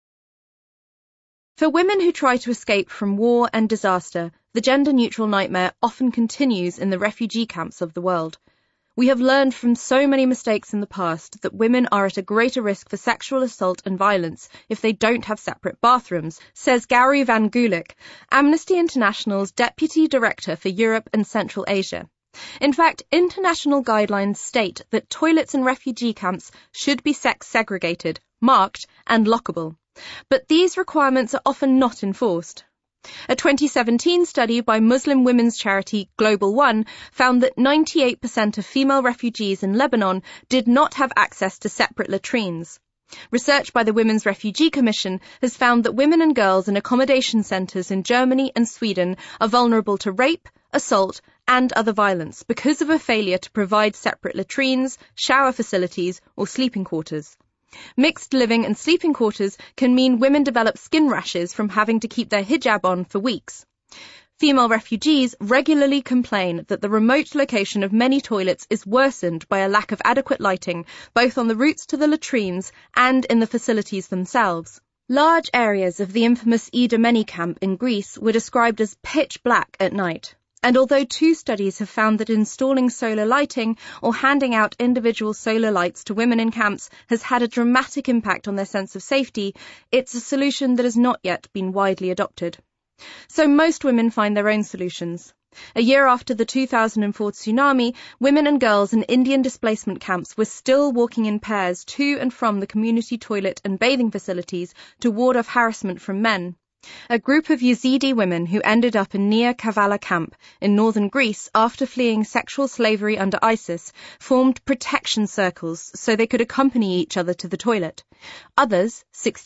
For women who try to escape from war and disaster, the gender-neutral nightmare often continues in the refugee camps of the world. We have learned from so many mistakes in the past that women are at a greater risk for sexual assault and violence if they don't have separate bathrooms, says Gary Van Gulik, Amnesty International's Deputy Director for Europe and Central Asia. In fact, international guidelines state that toilets in refugee camps should be sex-segregated, marked, and lockable. But these requirements are often not enforced. A 2017 study by Muslim women's charity Global One found that 98% of female refugees in Lebanon did not have access to separate latrines. Research by the Women's Refugee Commission has found that women and girls in accommodation centres in Germany and Sweden are vulnerable to rape, assault, and other violence because of a failure to provide separate latrines, shower facilities, or sleeping quarters. Mixed living and sleeping quarters can mean women develop skin rashes from having to keep their hijab on for weeks. Female refugees regularly complain that the remote location of many toilets is worsened by a lack of adequate lighting, both on the routes to the latrines and in the facilities themselves. Large areas of the infamous Idomeni camp in Greece were described as pitch black at night. And although 2 studies have found that installing solar lighting or handing out individual solar lights to women in camps has had a dramatic impact on their sense of safety, it's a solution that has not yet been widely adopted. So most women find their own solutions. A year after the 2004 tsunami, women and girls in Indian displacement camps were still walking in pairs to and from the community toilet and bathing facilities to ward off harassment from men. A group of Yazidi women who ended up in Nia Kavala camp in northern Greece after fleeing sexual slavery under ISIS formed protection circles so they could accompany each other to the toilet. Others,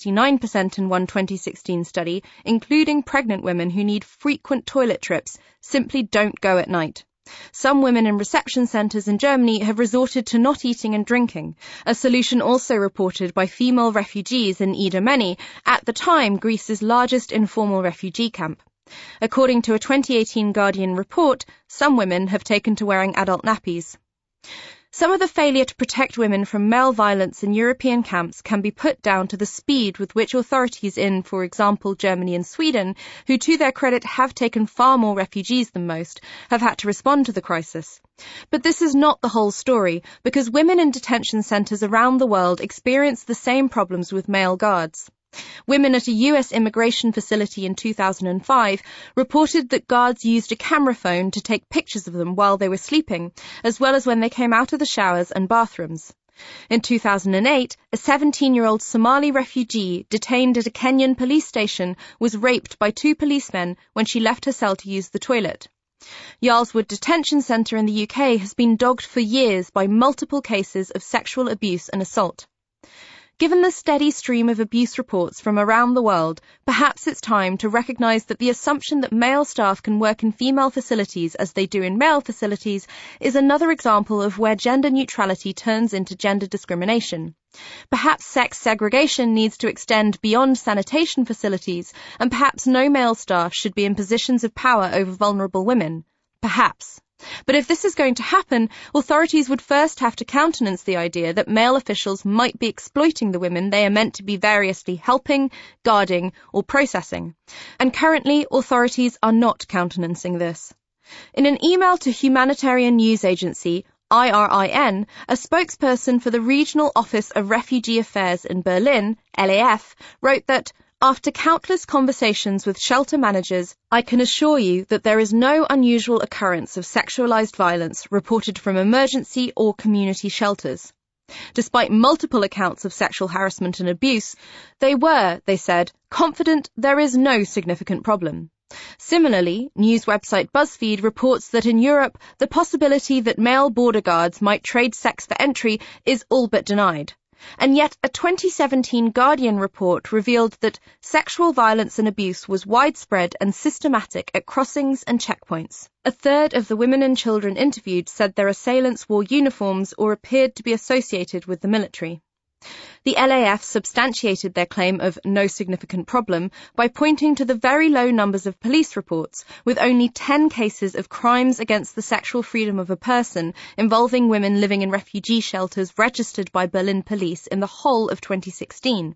69% in one 2016 study, including pregnant women who need frequent toilet trips, simply don't go at night. Some women in reception centres in Germany have resorted to not eating and drinking, a solution also reported by female refugees in Idomeni, at the time Greece's largest informal refugee camp. According to a 2018 Guardian report, some women have taken to wearing adult nappies. Some of the failure to protect women from male violence in European camps can be put down to the speed with which authorities in, for example, Germany and Sweden, who to their credit have taken far more refugees than most, have had to respond to the crisis. But this is not the whole story, because women in detention centres around the world experience the same problems with male guards. Women at a US immigration facility in 2005 reported that guards used a camera phone to take pictures of them while they were sleeping, as well as when they came out of the showers and bathrooms. In 2008, a 17-year-old Somali refugee detained at a Kenyan police station was raped by 2 policemen when she left her cell to use the toilet. Yarlswood Detention Centre in the UK has been dogged for years by multiple cases of sexual abuse and assault. Given the steady stream of abuse reports from around the world, perhaps it's time to recognise that the assumption that male staff can work in female facilities as they do in male facilities is another example of where gender neutrality turns into gender discrimination. Perhaps sex segregation needs to extend beyond sanitation facilities, and perhaps no male staff should be in positions of power over vulnerable women. Perhaps. But if this is going to happen, authorities would first have to countenance the idea that male officials might be exploiting the women they are meant to be variously helping, guarding, or processing. And currently, authorities are not countenancing this. In an email to humanitarian news agency IRIN, a spokesperson for the Regional Office of Refugee Affairs in Berlin, LAF, wrote that, "After countless conversations with shelter managers, I can assure you that there is no unusual occurrence of sexualized violence reported from emergency or community shelters. Despite multiple accounts of sexual harassment and abuse, they said, confident there is no significant problem." Similarly, news website BuzzFeed reports that in Europe, the possibility that male border guards might trade sex for entry is all but denied. And yet a 2017 Guardian report revealed that sexual violence and abuse was widespread and systematic at crossings and checkpoints. A third of the women and children interviewed said their assailants wore uniforms or appeared to be associated with the military. The LAF substantiated their claim of no significant problem by pointing to the very low numbers of police reports, with only 10 cases of crimes against the sexual freedom of a person involving women living in refugee shelters registered by Berlin police in the whole of 2016.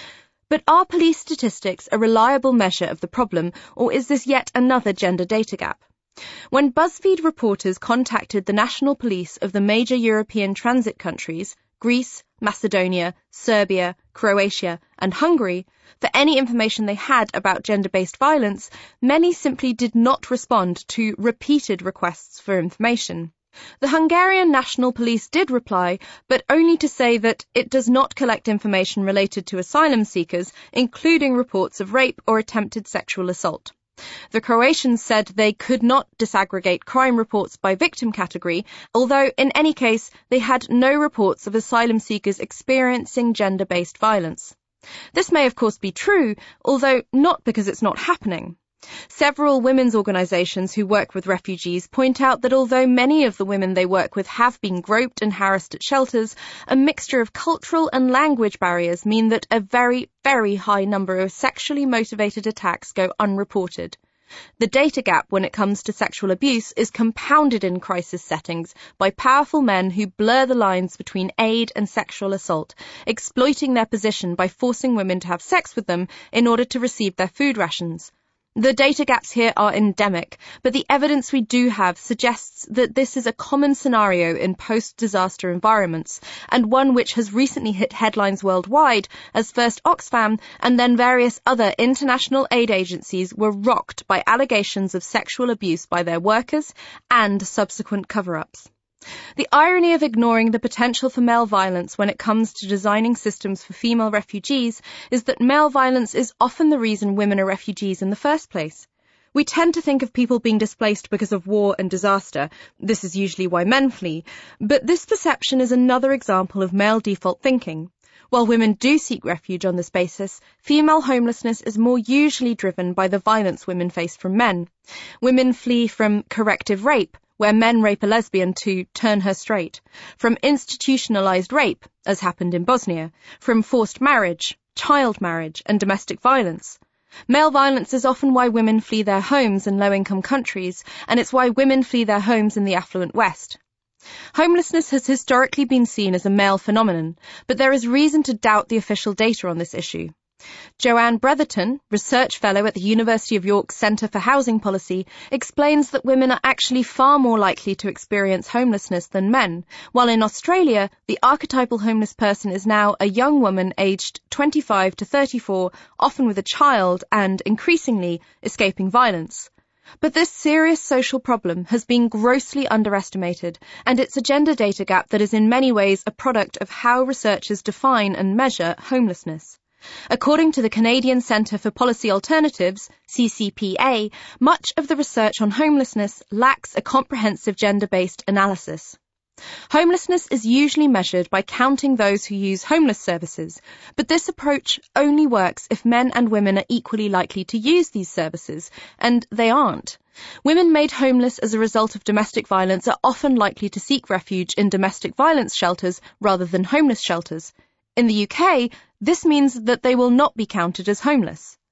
But are police statistics a reliable measure of the problem, or is this yet another gender data gap? When BuzzFeed reporters contacted the national police of the major European transit countries, Greece, Macedonia, Serbia, Croatia, and Hungary, for any information they had about gender-based violence, many simply did not respond to repeated requests for information. The Hungarian National Police did reply, but only to say that it does not collect information related to asylum seekers, including reports of rape or attempted sexual assault. The Croatians said they could not disaggregate crime reports by victim category, although in any case they had no reports of asylum seekers experiencing gender-based violence. This may of course be true, although not because it's not happening. Several women's organisations who work with refugees point out that although many of the women they work with have been groped and harassed at shelters, a mixture of cultural and language barriers mean that a very, very high number of sexually motivated attacks go unreported. The data gap when it comes to sexual abuse is compounded in crisis settings by powerful men who blur the lines between aid and sexual assault, exploiting their position by forcing women to have sex with them in order to receive their food rations. The data gaps here are endemic, but the evidence we do have suggests that this is a common scenario in post-disaster environments, and one which has recently hit headlines worldwide as first Oxfam and then various other international aid agencies were rocked by allegations of sexual abuse by their workers and subsequent cover-ups. The irony of ignoring the potential for male violence when it comes to designing systems for female refugees is that male violence is often the reason women are refugees in the first place. We tend to think of people being displaced because of war and disaster. This is usually why men flee. But this perception is another example of male default thinking. While women do seek refuge on this basis, female homelessness is more usually driven by the violence women face from men. Women flee from corrective rape, where men rape a lesbian to turn her straight, from institutionalized rape, as happened in Bosnia, from forced marriage, child marriage, and domestic violence. Male violence is often why women flee their homes in low-income countries, and it's why women flee their homes in the affluent West. Homelessness has historically been seen as a male phenomenon, but there is reason to doubt the official data on this issue. Joanne Bretherton, research fellow at the University of York's Centre for Housing Policy, explains that women are actually far more likely to experience homelessness than men, while in Australia, the archetypal homeless person is now a young woman aged 25 to 34, often with a child and, increasingly, escaping violence. But this serious social problem has been grossly underestimated, and it's a gender data gap that is in many ways a product of how researchers define and measure homelessness. According to the Canadian Centre for Policy Alternatives, CCPA, much of the research on homelessness lacks a comprehensive gender-based analysis. Homelessness is usually measured by counting those who use homeless services, but this approach only works if men and women are equally likely to use these services, and they aren't. Women made homeless as a result of domestic violence are often likely to seek refuge in domestic violence shelters rather than homeless shelters. In the UK, this means that they will not be counted as homeless.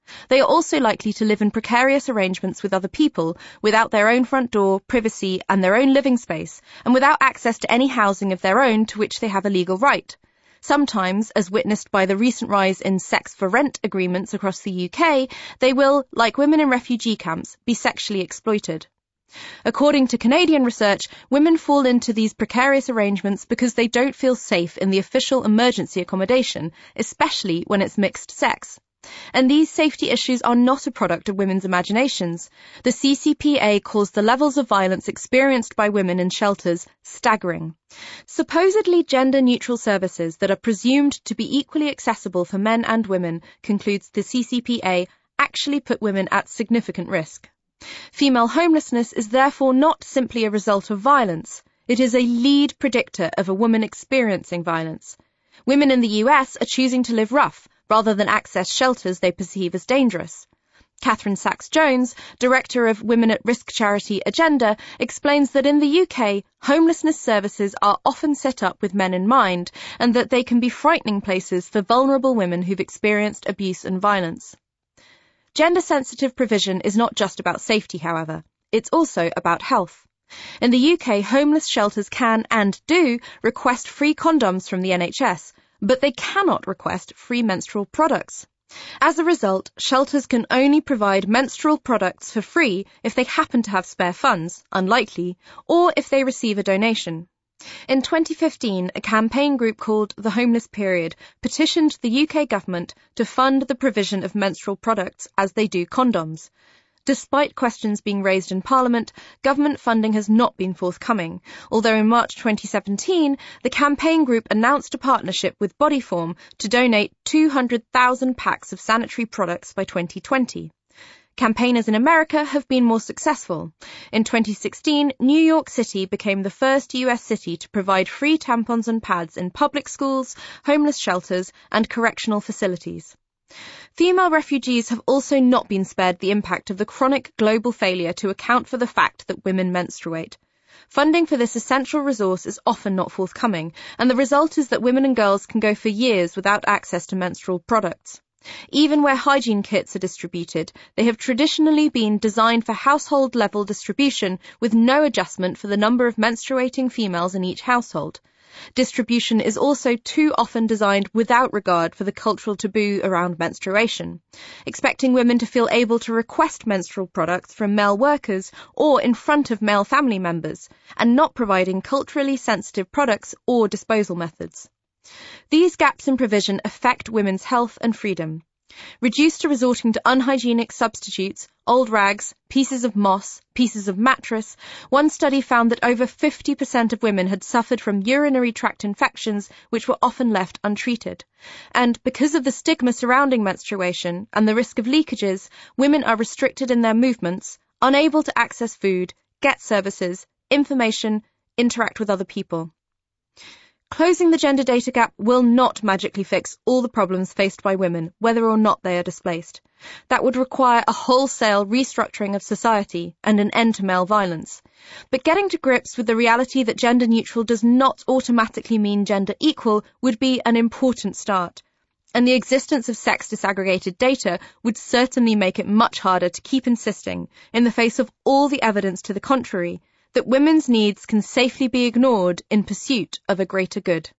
They are also likely to live in precarious arrangements with other people, without their own front door, privacy, and their own living space, and without access to any housing of their own to which they have a legal right. Sometimes, as witnessed by the recent rise in sex-for-rent agreements across the UK, they will, like women in refugee camps, be sexually exploited. According to Canadian research, women fall into these precarious arrangements because they don't feel safe in the official emergency accommodation, especially when it's mixed sex. And these safety issues are not a product of women's imaginations. The CCPA calls the levels of violence experienced by women in shelters staggering. Supposedly gender-neutral services that are presumed to be equally accessible for men and women, concludes the CCPA, actually put women at significant risk. Female homelessness is therefore not simply a result of violence. It is a lead predictor of a woman experiencing violence. Women in the US are choosing to live rough, rather than access shelters they perceive as dangerous. Catherine Sachs-Jones, director of Women at Risk charity Agenda, explains that in the UK, homelessness services are often set up with men in mind, and that they can be frightening places for vulnerable women who've experienced abuse and violence. Gender-sensitive provision is not just about safety, however. It's also about health. In the UK, homeless shelters can, and do, request free condoms from the NHS, but they cannot request free menstrual products. As a result, shelters can only provide menstrual products for free if they happen to have spare funds, unlikely, or if they receive a donation. In 2015, a campaign group called The Homeless Period petitioned the UK government to fund the provision of menstrual products as they do condoms. Despite questions being raised in Parliament, government funding has not been forthcoming, although in March 2017, the campaign group announced a partnership with Bodyform to donate 200,000 packs of sanitary products by 2020. Campaigners in America have been more successful. In 2016, New York City became the first US city to provide free tampons and pads in public schools, homeless shelters, and correctional facilities. Female refugees have also not been spared the impact of the chronic global failure to account for the fact that women menstruate. Funding for this essential resource is often not forthcoming, and the result is that women and girls can go for years without access to menstrual products. Even where hygiene kits are distributed, they have traditionally been designed for household-level distribution with no adjustment for the number of menstruating females in each household. Distribution is also too often designed without regard for the cultural taboo around menstruation, expecting women to feel able to request menstrual products from male workers or in front of male family members, and not providing culturally sensitive products or disposal methods. These gaps in provision affect women's health and freedom. Reduced to resorting to unhygienic substitutes, old rags, pieces of moss, pieces of mattress, one study found that over 50% of women had suffered from urinary tract infections which were often left untreated. And because of the stigma surrounding menstruation and the risk of leakages, women are restricted in their movements, unable to access food, get services, information, interact with other people. Closing the gender data gap will not magically fix all the problems faced by women, whether or not they are displaced. That would require a wholesale restructuring of society and an end to male violence. But getting to grips with the reality that gender neutral does not automatically mean gender equal would be an important start. And the existence of sex disaggregated data would certainly make it much harder to keep insisting, in the face of all the evidence to the contrary, that women's needs can safely be ignored in pursuit of a greater good.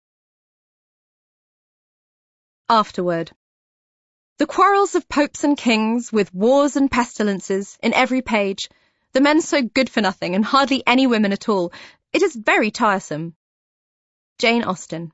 Afterword. The quarrels of popes and kings, with wars and pestilences, in every page, the men so good for nothing and hardly any women at all, it is very tiresome. Jane Austen.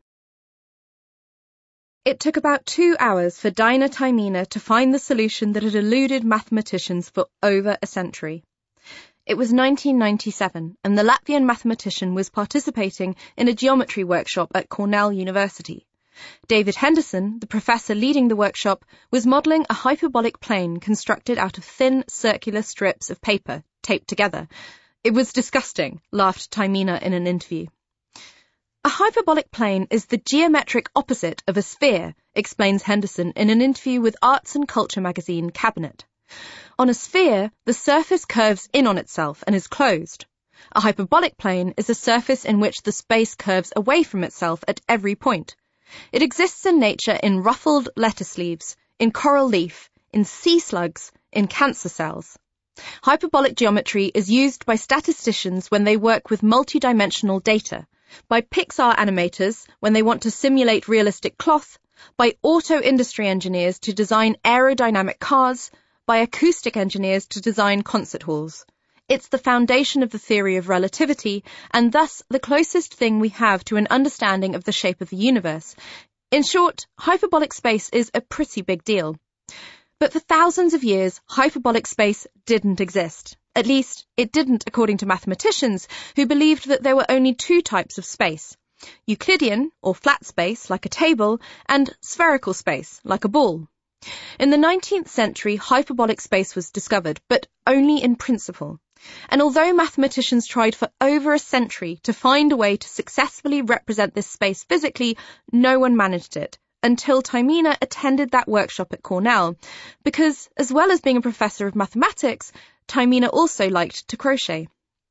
It took about 2 hours for Dinah Taimina to find the solution that had eluded mathematicians for over a century. It was 1997, and the Latvian mathematician was participating in a geometry workshop at Cornell University. David Henderson, the professor leading the workshop, was modelling a hyperbolic plane constructed out of thin, circular strips of paper, taped together. It was disgusting, laughed Taimina in an interview. A hyperbolic plane is the geometric opposite of a sphere, explains Henderson in an interview with arts and culture magazine Cabinet. On a sphere, the surface curves in on itself and is closed. A hyperbolic plane is a surface in which the space curves away from itself at every point. It exists in nature in ruffled lettuce leaves, in coral leaf, in sea slugs, in cancer cells. Hyperbolic geometry is used by statisticians when they work with multidimensional data, by Pixar animators when they want to simulate realistic cloth, by auto industry engineers to design aerodynamic cars, by acoustic engineers to design concert halls. It's the foundation of the theory of relativity, and thus the closest thing we have to an understanding of the shape of the universe. In short, hyperbolic space is a pretty big deal. But for thousands of years, hyperbolic space didn't exist. At least, it didn't according to mathematicians, who believed that there were only two types of space: Euclidean, or flat space, like a table, and spherical space, like a ball. In the 19th century, hyperbolic space was discovered, but only in principle. And although mathematicians tried for over a century to find a way to successfully represent this space physically, no one managed it, until Taimina attended that workshop at Cornell, because, as well as being a professor of mathematics, Taimina also liked to crochet.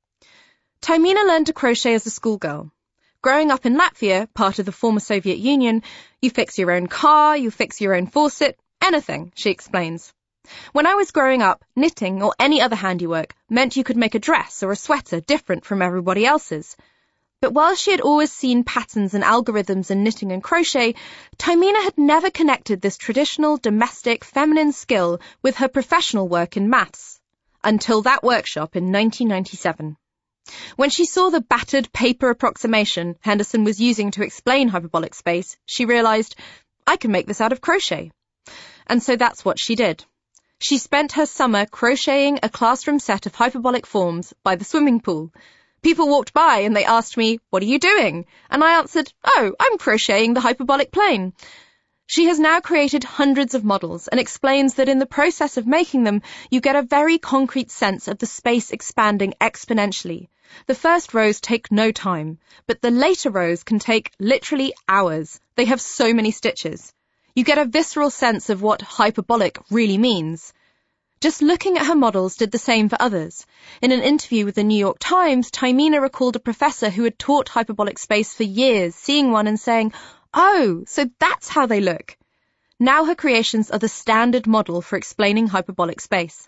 Taimina learned to crochet as a schoolgirl. Growing up in Latvia, part of the former Soviet Union, you fix your own car, you fix your own faucet, anything, she explains. When I was growing up, knitting or any other handiwork meant you could make a dress or a sweater different from everybody else's. But while she had always seen patterns and algorithms in knitting and crochet, Taimina had never connected this traditional, domestic, feminine skill with her professional work in maths, until that workshop in 1997. When she saw the battered paper approximation Henderson was using to explain hyperbolic space, she realized, I can make this out of crochet. And so that's what she did. She spent her summer crocheting a classroom set of hyperbolic forms by the swimming pool. People walked by and they asked me, what are you doing? And I answered, oh, I'm crocheting the hyperbolic plane. She has now created hundreds of models and explains that in the process of making them, you get a very concrete sense of the space expanding exponentially. The first rows take no time, but the later rows can take literally hours. They have so many stitches. You get a visceral sense of what hyperbolic really means. Just looking at her models did the same for others. In an interview with the New York Times, Taimina recalled a professor who had taught hyperbolic space for years, seeing one and saying, oh, so that's how they look. Now her creations are the standard model for explaining hyperbolic space.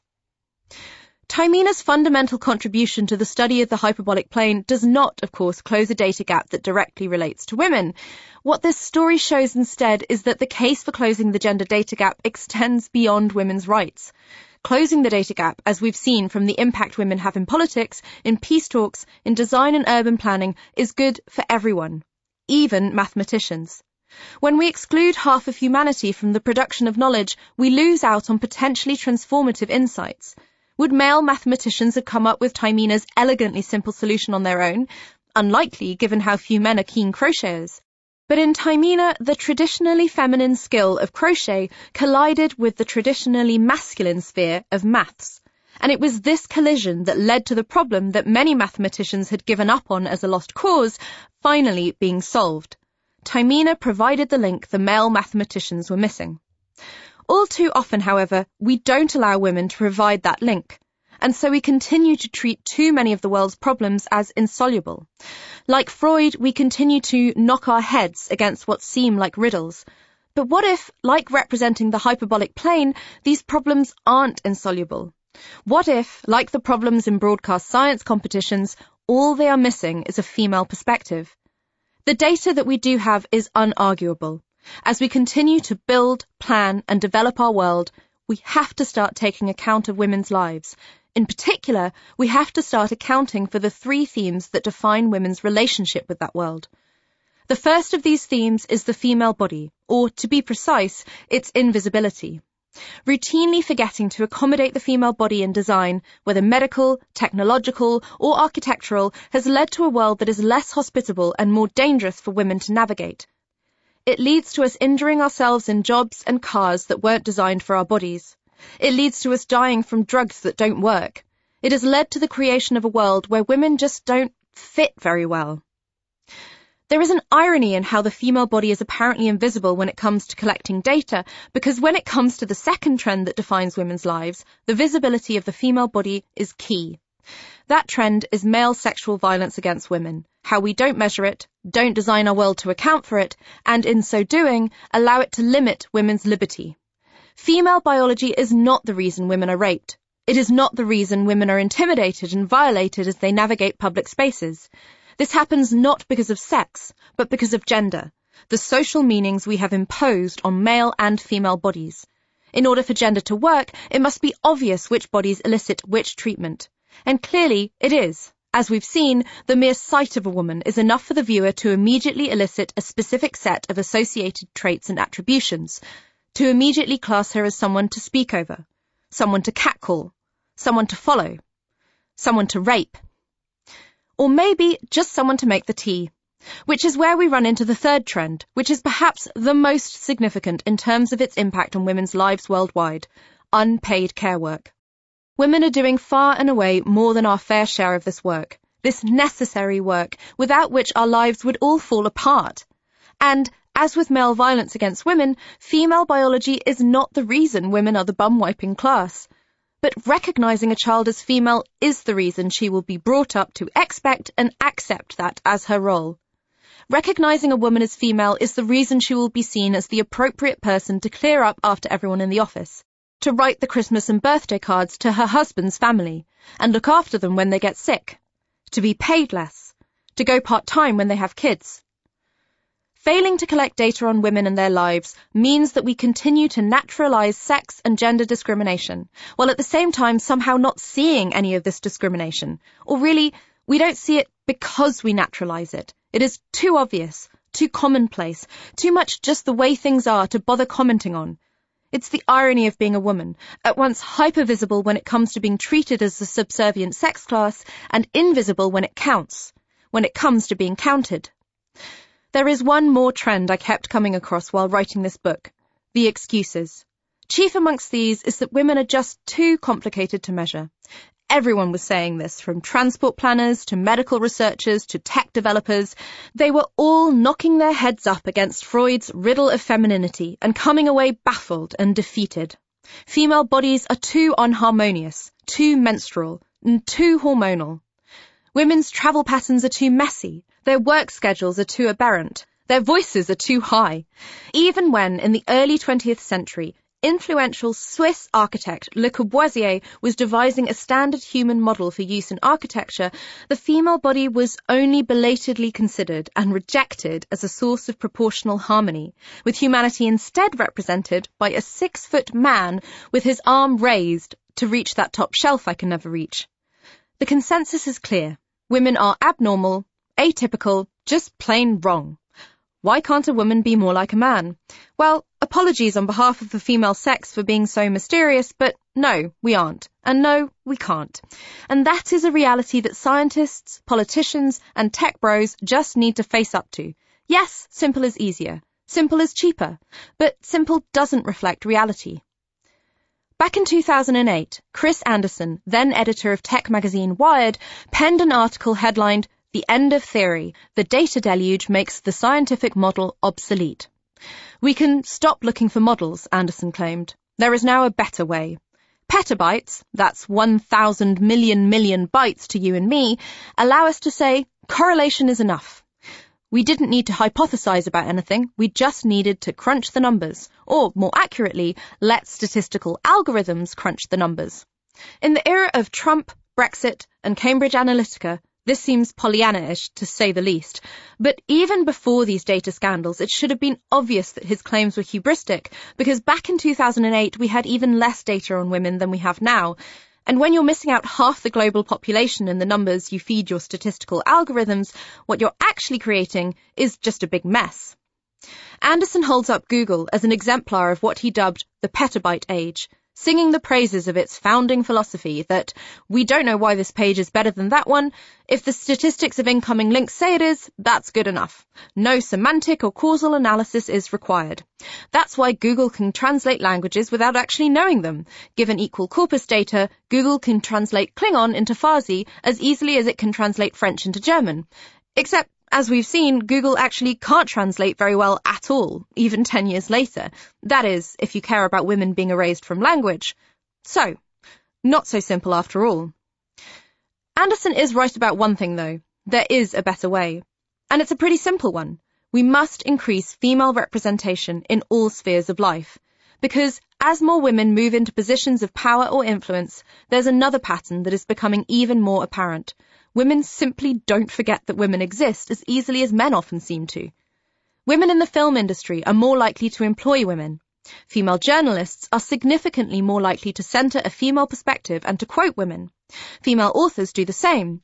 Taimina's fundamental contribution to the study of the hyperbolic plane does not, of course, close a data gap that directly relates to women. What this story shows instead is that the case for closing the gender data gap extends beyond women's rights. Closing the data gap, as we've seen from the impact women have in politics, in peace talks, in design and urban planning, is good for everyone, even mathematicians. When we exclude half of humanity from the production of knowledge, we lose out on potentially transformative insights. Would male mathematicians have come up with Taimina's elegantly simple solution on their own? Unlikely, given how few men are keen crocheters. But in Taimina, the traditionally feminine skill of crochet collided with the traditionally masculine sphere of maths. And it was this collision that led to the problem that many mathematicians had given up on as a lost cause, finally being solved. Taimina provided the link the male mathematicians were missing. All too often, however, we don't allow women to provide that link. And so we continue to treat too many of the world's problems as insoluble. Like Freud, we continue to knock our heads against what seem like riddles. But what if, like representing the hyperbolic plane, these problems aren't insoluble? What if, like the problems in broadcast science competitions, all they are missing is a female perspective? The data that we do have is unarguable. As we continue to build, plan, and develop our world, we have to start taking account of women's lives. In particular, we have to start accounting for the three themes that define women's relationship with that world. The first of these themes is the female body, or, to be precise, its invisibility. Routinely forgetting to accommodate the female body in design, whether medical, technological, or architectural, has led to a world that is less hospitable and more dangerous for women to navigate. It leads to us injuring ourselves in jobs and cars that weren't designed for our bodies. It leads to us dying from drugs that don't work. It has led to the creation of a world where women just don't fit very well. There is an irony in how the female body is apparently invisible when it comes to collecting data, because when it comes to the second trend that defines women's lives, the visibility of the female body is key. That trend is male sexual violence against women, how we don't measure it, don't design our world to account for it, and in so doing, allow it to limit women's liberty. Female biology is not the reason women are raped. It is not the reason women are intimidated and violated as they navigate public spaces. This happens not because of sex, but because of gender, the social meanings we have imposed on male and female bodies. In order for gender to work, it must be obvious which bodies elicit which treatment. And clearly it is. As we've seen, the mere sight of a woman is enough for the viewer to immediately elicit a specific set of associated traits and attributions, to immediately class her as someone to speak over, someone to catcall, someone to follow, someone to rape. Or maybe just someone to make the tea, which is where we run into the third trend, which is perhaps the most significant in terms of its impact on women's lives worldwide: unpaid care work. Women are doing far and away more than our fair share of this work, this necessary work, without which our lives would all fall apart. And, as with male violence against women, female biology is not the reason women are the bum-wiping class. But recognizing a child as female is the reason she will be brought up to expect and accept that as her role. Recognizing a woman as female is the reason she will be seen as the appropriate person to clear up after everyone in the office, to write the Christmas and birthday cards to her husband's family, and look after them when they get sick, to be paid less, to go part-time when they have kids. Failing to collect data on women and their lives means that we continue to naturalize sex and gender discrimination, while at the same time somehow not seeing any of this discrimination. Or really, we don't see it because we naturalize it. It is too obvious, too commonplace, too much just the way things are to bother commenting on. It's the irony of being a woman, at once hyper-visible when it comes to being treated as a subservient sex class, and invisible when it counts, when it comes to being counted. There is one more trend I kept coming across while writing this book: the excuses. Chief amongst these is that women are just too complicated to measure. Everyone was saying this, from transport planners to medical researchers to tech developers. They were all knocking their heads up against Freud's riddle of femininity and coming away baffled and defeated. Female bodies are too unharmonious, too menstrual, and too hormonal. Women's travel patterns are too messy. Their work schedules are too aberrant. Their voices are too high. Even when, in the early 20th century, influential Swiss architect Le Corbusier was devising a standard human model for use in architecture, the female body was only belatedly considered and rejected as a source of proportional harmony, with humanity instead represented by a 6-foot man with his arm raised to reach that top shelf I can never reach. The consensus is clear. Women are abnormal, atypical, just plain wrong. Why can't a woman be more like a man? Well, apologies on behalf of the female sex for being so mysterious, but no, we aren't. And no, we can't. And that is a reality that scientists, politicians, and tech bros just need to face up to. Yes, simple is easier. Simple is cheaper. But simple doesn't reflect reality. Back in 2008, Chris Anderson, then editor of tech magazine Wired, penned an article headlined "The End of Theory, the Data Deluge Makes the Scientific Model Obsolete." We can stop looking for models, Anderson claimed. There is now a better way. Petabytes, that's 1,000 million bytes to you and me, allow us to say correlation is enough. We didn't need to hypothesize about anything, we just needed to crunch the numbers, or more accurately, let statistical algorithms crunch the numbers. In the era of Trump, Brexit, and Cambridge Analytica, this seems Pollyanna-ish, to say the least. But even before these data scandals, it should have been obvious that his claims were hubristic, because back in 2008 we had even less data on women than we have now. And when you're missing out half the global population in the numbers you feed your statistical algorithms, what you're actually creating is just a big mess. Anderson holds up Google as an exemplar of what he dubbed the petabyte age, singing the praises of its founding philosophy that we don't know why this page is better than that one. If the statistics of incoming links say it is, that's good enough. No semantic or causal analysis is required. That's why Google can translate languages without actually knowing them. Given equal corpus data, Google can translate Klingon into Farsi as easily as it can translate French into German. Except, as we've seen, Google actually can't translate very well at all, even 10 years later. That is, if you care about women being erased from language. So, not so simple after all. Anderson is right about one thing, though. There is a better way. And it's a pretty simple one. We must increase female representation in all spheres of life. Because, as more women move into positions of power or influence, there's another pattern that is becoming even more apparent. Women simply don't forget that women exist as easily as men often seem to. Women in the film industry are more likely to employ women. Female journalists are significantly more likely to centre a female perspective and to quote women. Female authors do the same.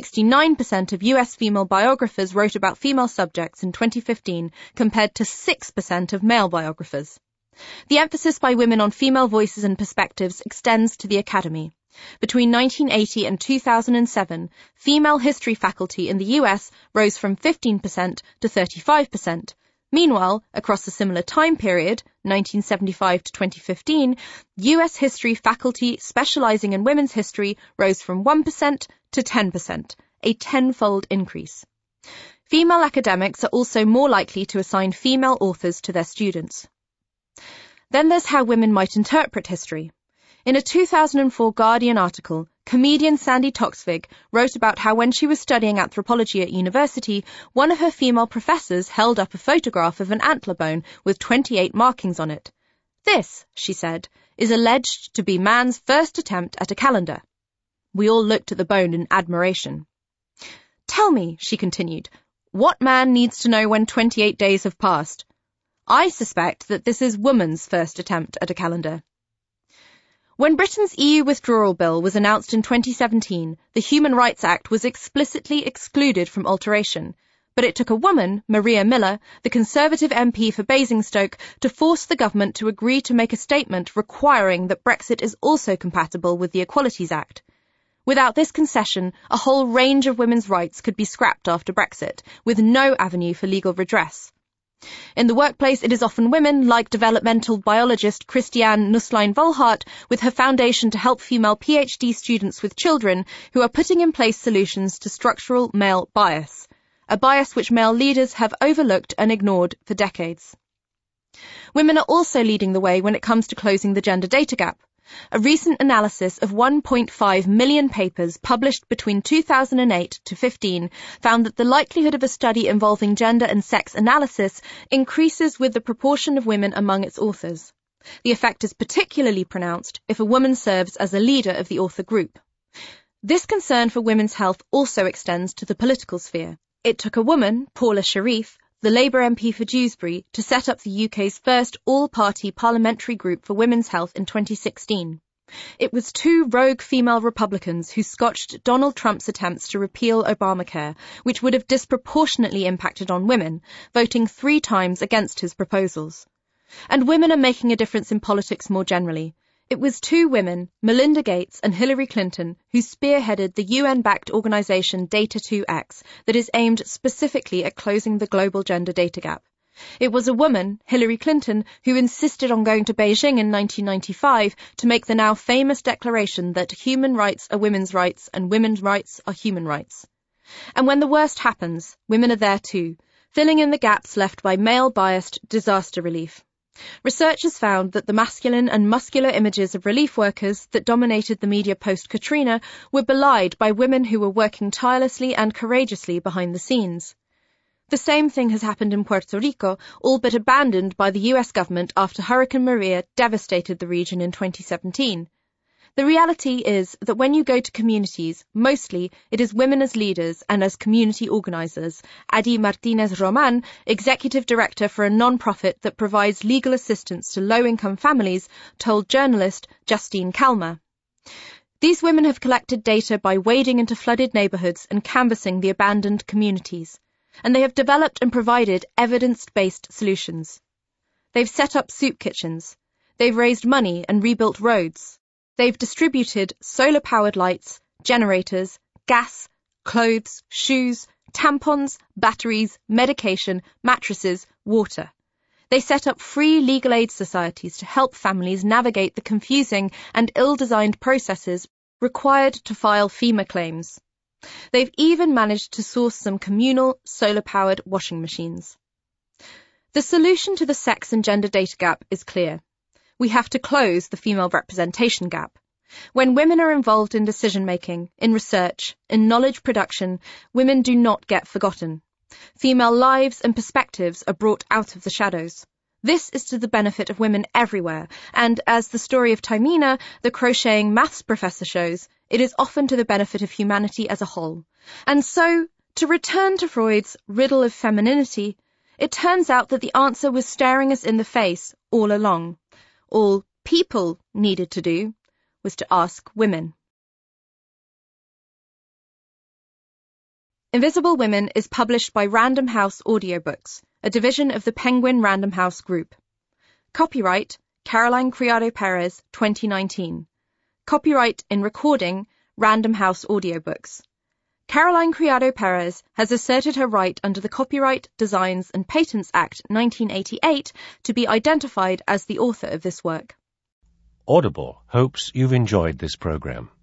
69% of US female biographers wrote about female subjects in 2015 compared to 6% of male biographers. The emphasis by women on female voices and perspectives extends to the academy. Between 1980 and 2007, female history faculty in the US rose from 15% to 35%. Meanwhile, across a similar time period, 1975 to 2015, US history faculty specializing in women's history rose from 1% to 10%, a tenfold increase. Female academics are also more likely to assign female authors to their students. Then there's how women might interpret history. In a 2004 Guardian article, comedian Sandy Toksvig wrote about how when she was studying anthropology at university, one of her female professors held up a photograph of an antler bone with 28 markings on it. This, she said, is alleged to be man's first attempt at a calendar. We all looked at the bone in admiration. Tell me, she continued, what man needs to know when 28 days have passed? I suspect that this is woman's first attempt at a calendar. When Britain's EU withdrawal bill was announced in 2017, the Human Rights Act was explicitly excluded from alteration, but it took a woman, Maria Miller, the Conservative MP for Basingstoke, to force the government to agree to make a statement requiring that Brexit is also compatible with the Equalities Act. Without this concession, a whole range of women's rights could be scrapped after Brexit, with no avenue for legal redress. In the workplace, it is often women, like developmental biologist Christiane Nusslein-Volhart, with her foundation to help female PhD students with children, who are putting in place solutions to structural male bias, a bias which male leaders have overlooked and ignored for decades. Women are also leading the way when it comes to closing the gender data gap. A recent analysis of 1.5 million papers published between 2008 to 15 found that the likelihood of a study involving gender and sex analysis increases with the proportion of women among its authors. The effect is particularly pronounced if a woman serves as a leader of the author group. This concern for women's health also extends to the political sphere. It took a woman, Paula Sharif, the Labour MP for Dewsbury, to set up the UK's first all-party parliamentary group for women's health in 2016. It was two rogue female Republicans who scotched Donald Trump's attempts to repeal Obamacare, which would have disproportionately impacted on women, voting 3 times against his proposals. And women are making a difference in politics more generally. It was 2 women, Melinda Gates and Hillary Clinton, who spearheaded the UN-backed organisation Data2X that is aimed specifically at closing the global gender data gap. It was a woman, Hillary Clinton, who insisted on going to Beijing in 1995 to make the now famous declaration that human rights are women's rights and women's rights are human rights. And when the worst happens, women are there too, filling in the gaps left by male-biased disaster relief. Researchers found that the masculine and muscular images of relief workers that dominated the media post-Katrina were belied by women who were working tirelessly and courageously behind the scenes. The same thing has happened in Puerto Rico, all but abandoned by the US government after Hurricane Maria devastated the region in 2017. The reality is that when you go to communities, mostly it is women as leaders and as community organisers. Adi Martinez-Roman, executive director for a non-profit that provides legal assistance to low-income families, told journalist Justine Calmer. These women have collected data by wading into flooded neighbourhoods and canvassing the abandoned communities, and they have developed and provided evidence-based solutions. They've set up soup kitchens. They've raised money and rebuilt roads. They've distributed solar-powered lights, generators, gas, clothes, shoes, tampons, batteries, medication, mattresses, water. They set up free legal aid societies to help families navigate the confusing and ill-designed processes required to file FEMA claims. They've even managed to source some communal solar-powered washing machines. The solution to the sex and gender data gap is clear. We have to close the female representation gap. When women are involved in decision-making, in research, in knowledge production, women do not get forgotten. Female lives and perspectives are brought out of the shadows. This is to the benefit of women everywhere, and as the story of Tymina, the crocheting maths professor shows, it is often to the benefit of humanity as a whole. And so, to return to Freud's riddle of femininity, it turns out that the answer was staring us in the face all along. All people needed to do was to ask women. Invisible Women is published by Random House Audiobooks, a division of the Penguin Random House Group. Copyright Caroline Criado Perez, 2019. Copyright in recording Random House Audiobooks. Caroline Criado Perez has asserted her right under the Copyright, Designs and Patents Act 1988 to be identified as the author of this work. Audible hopes you've enjoyed this program.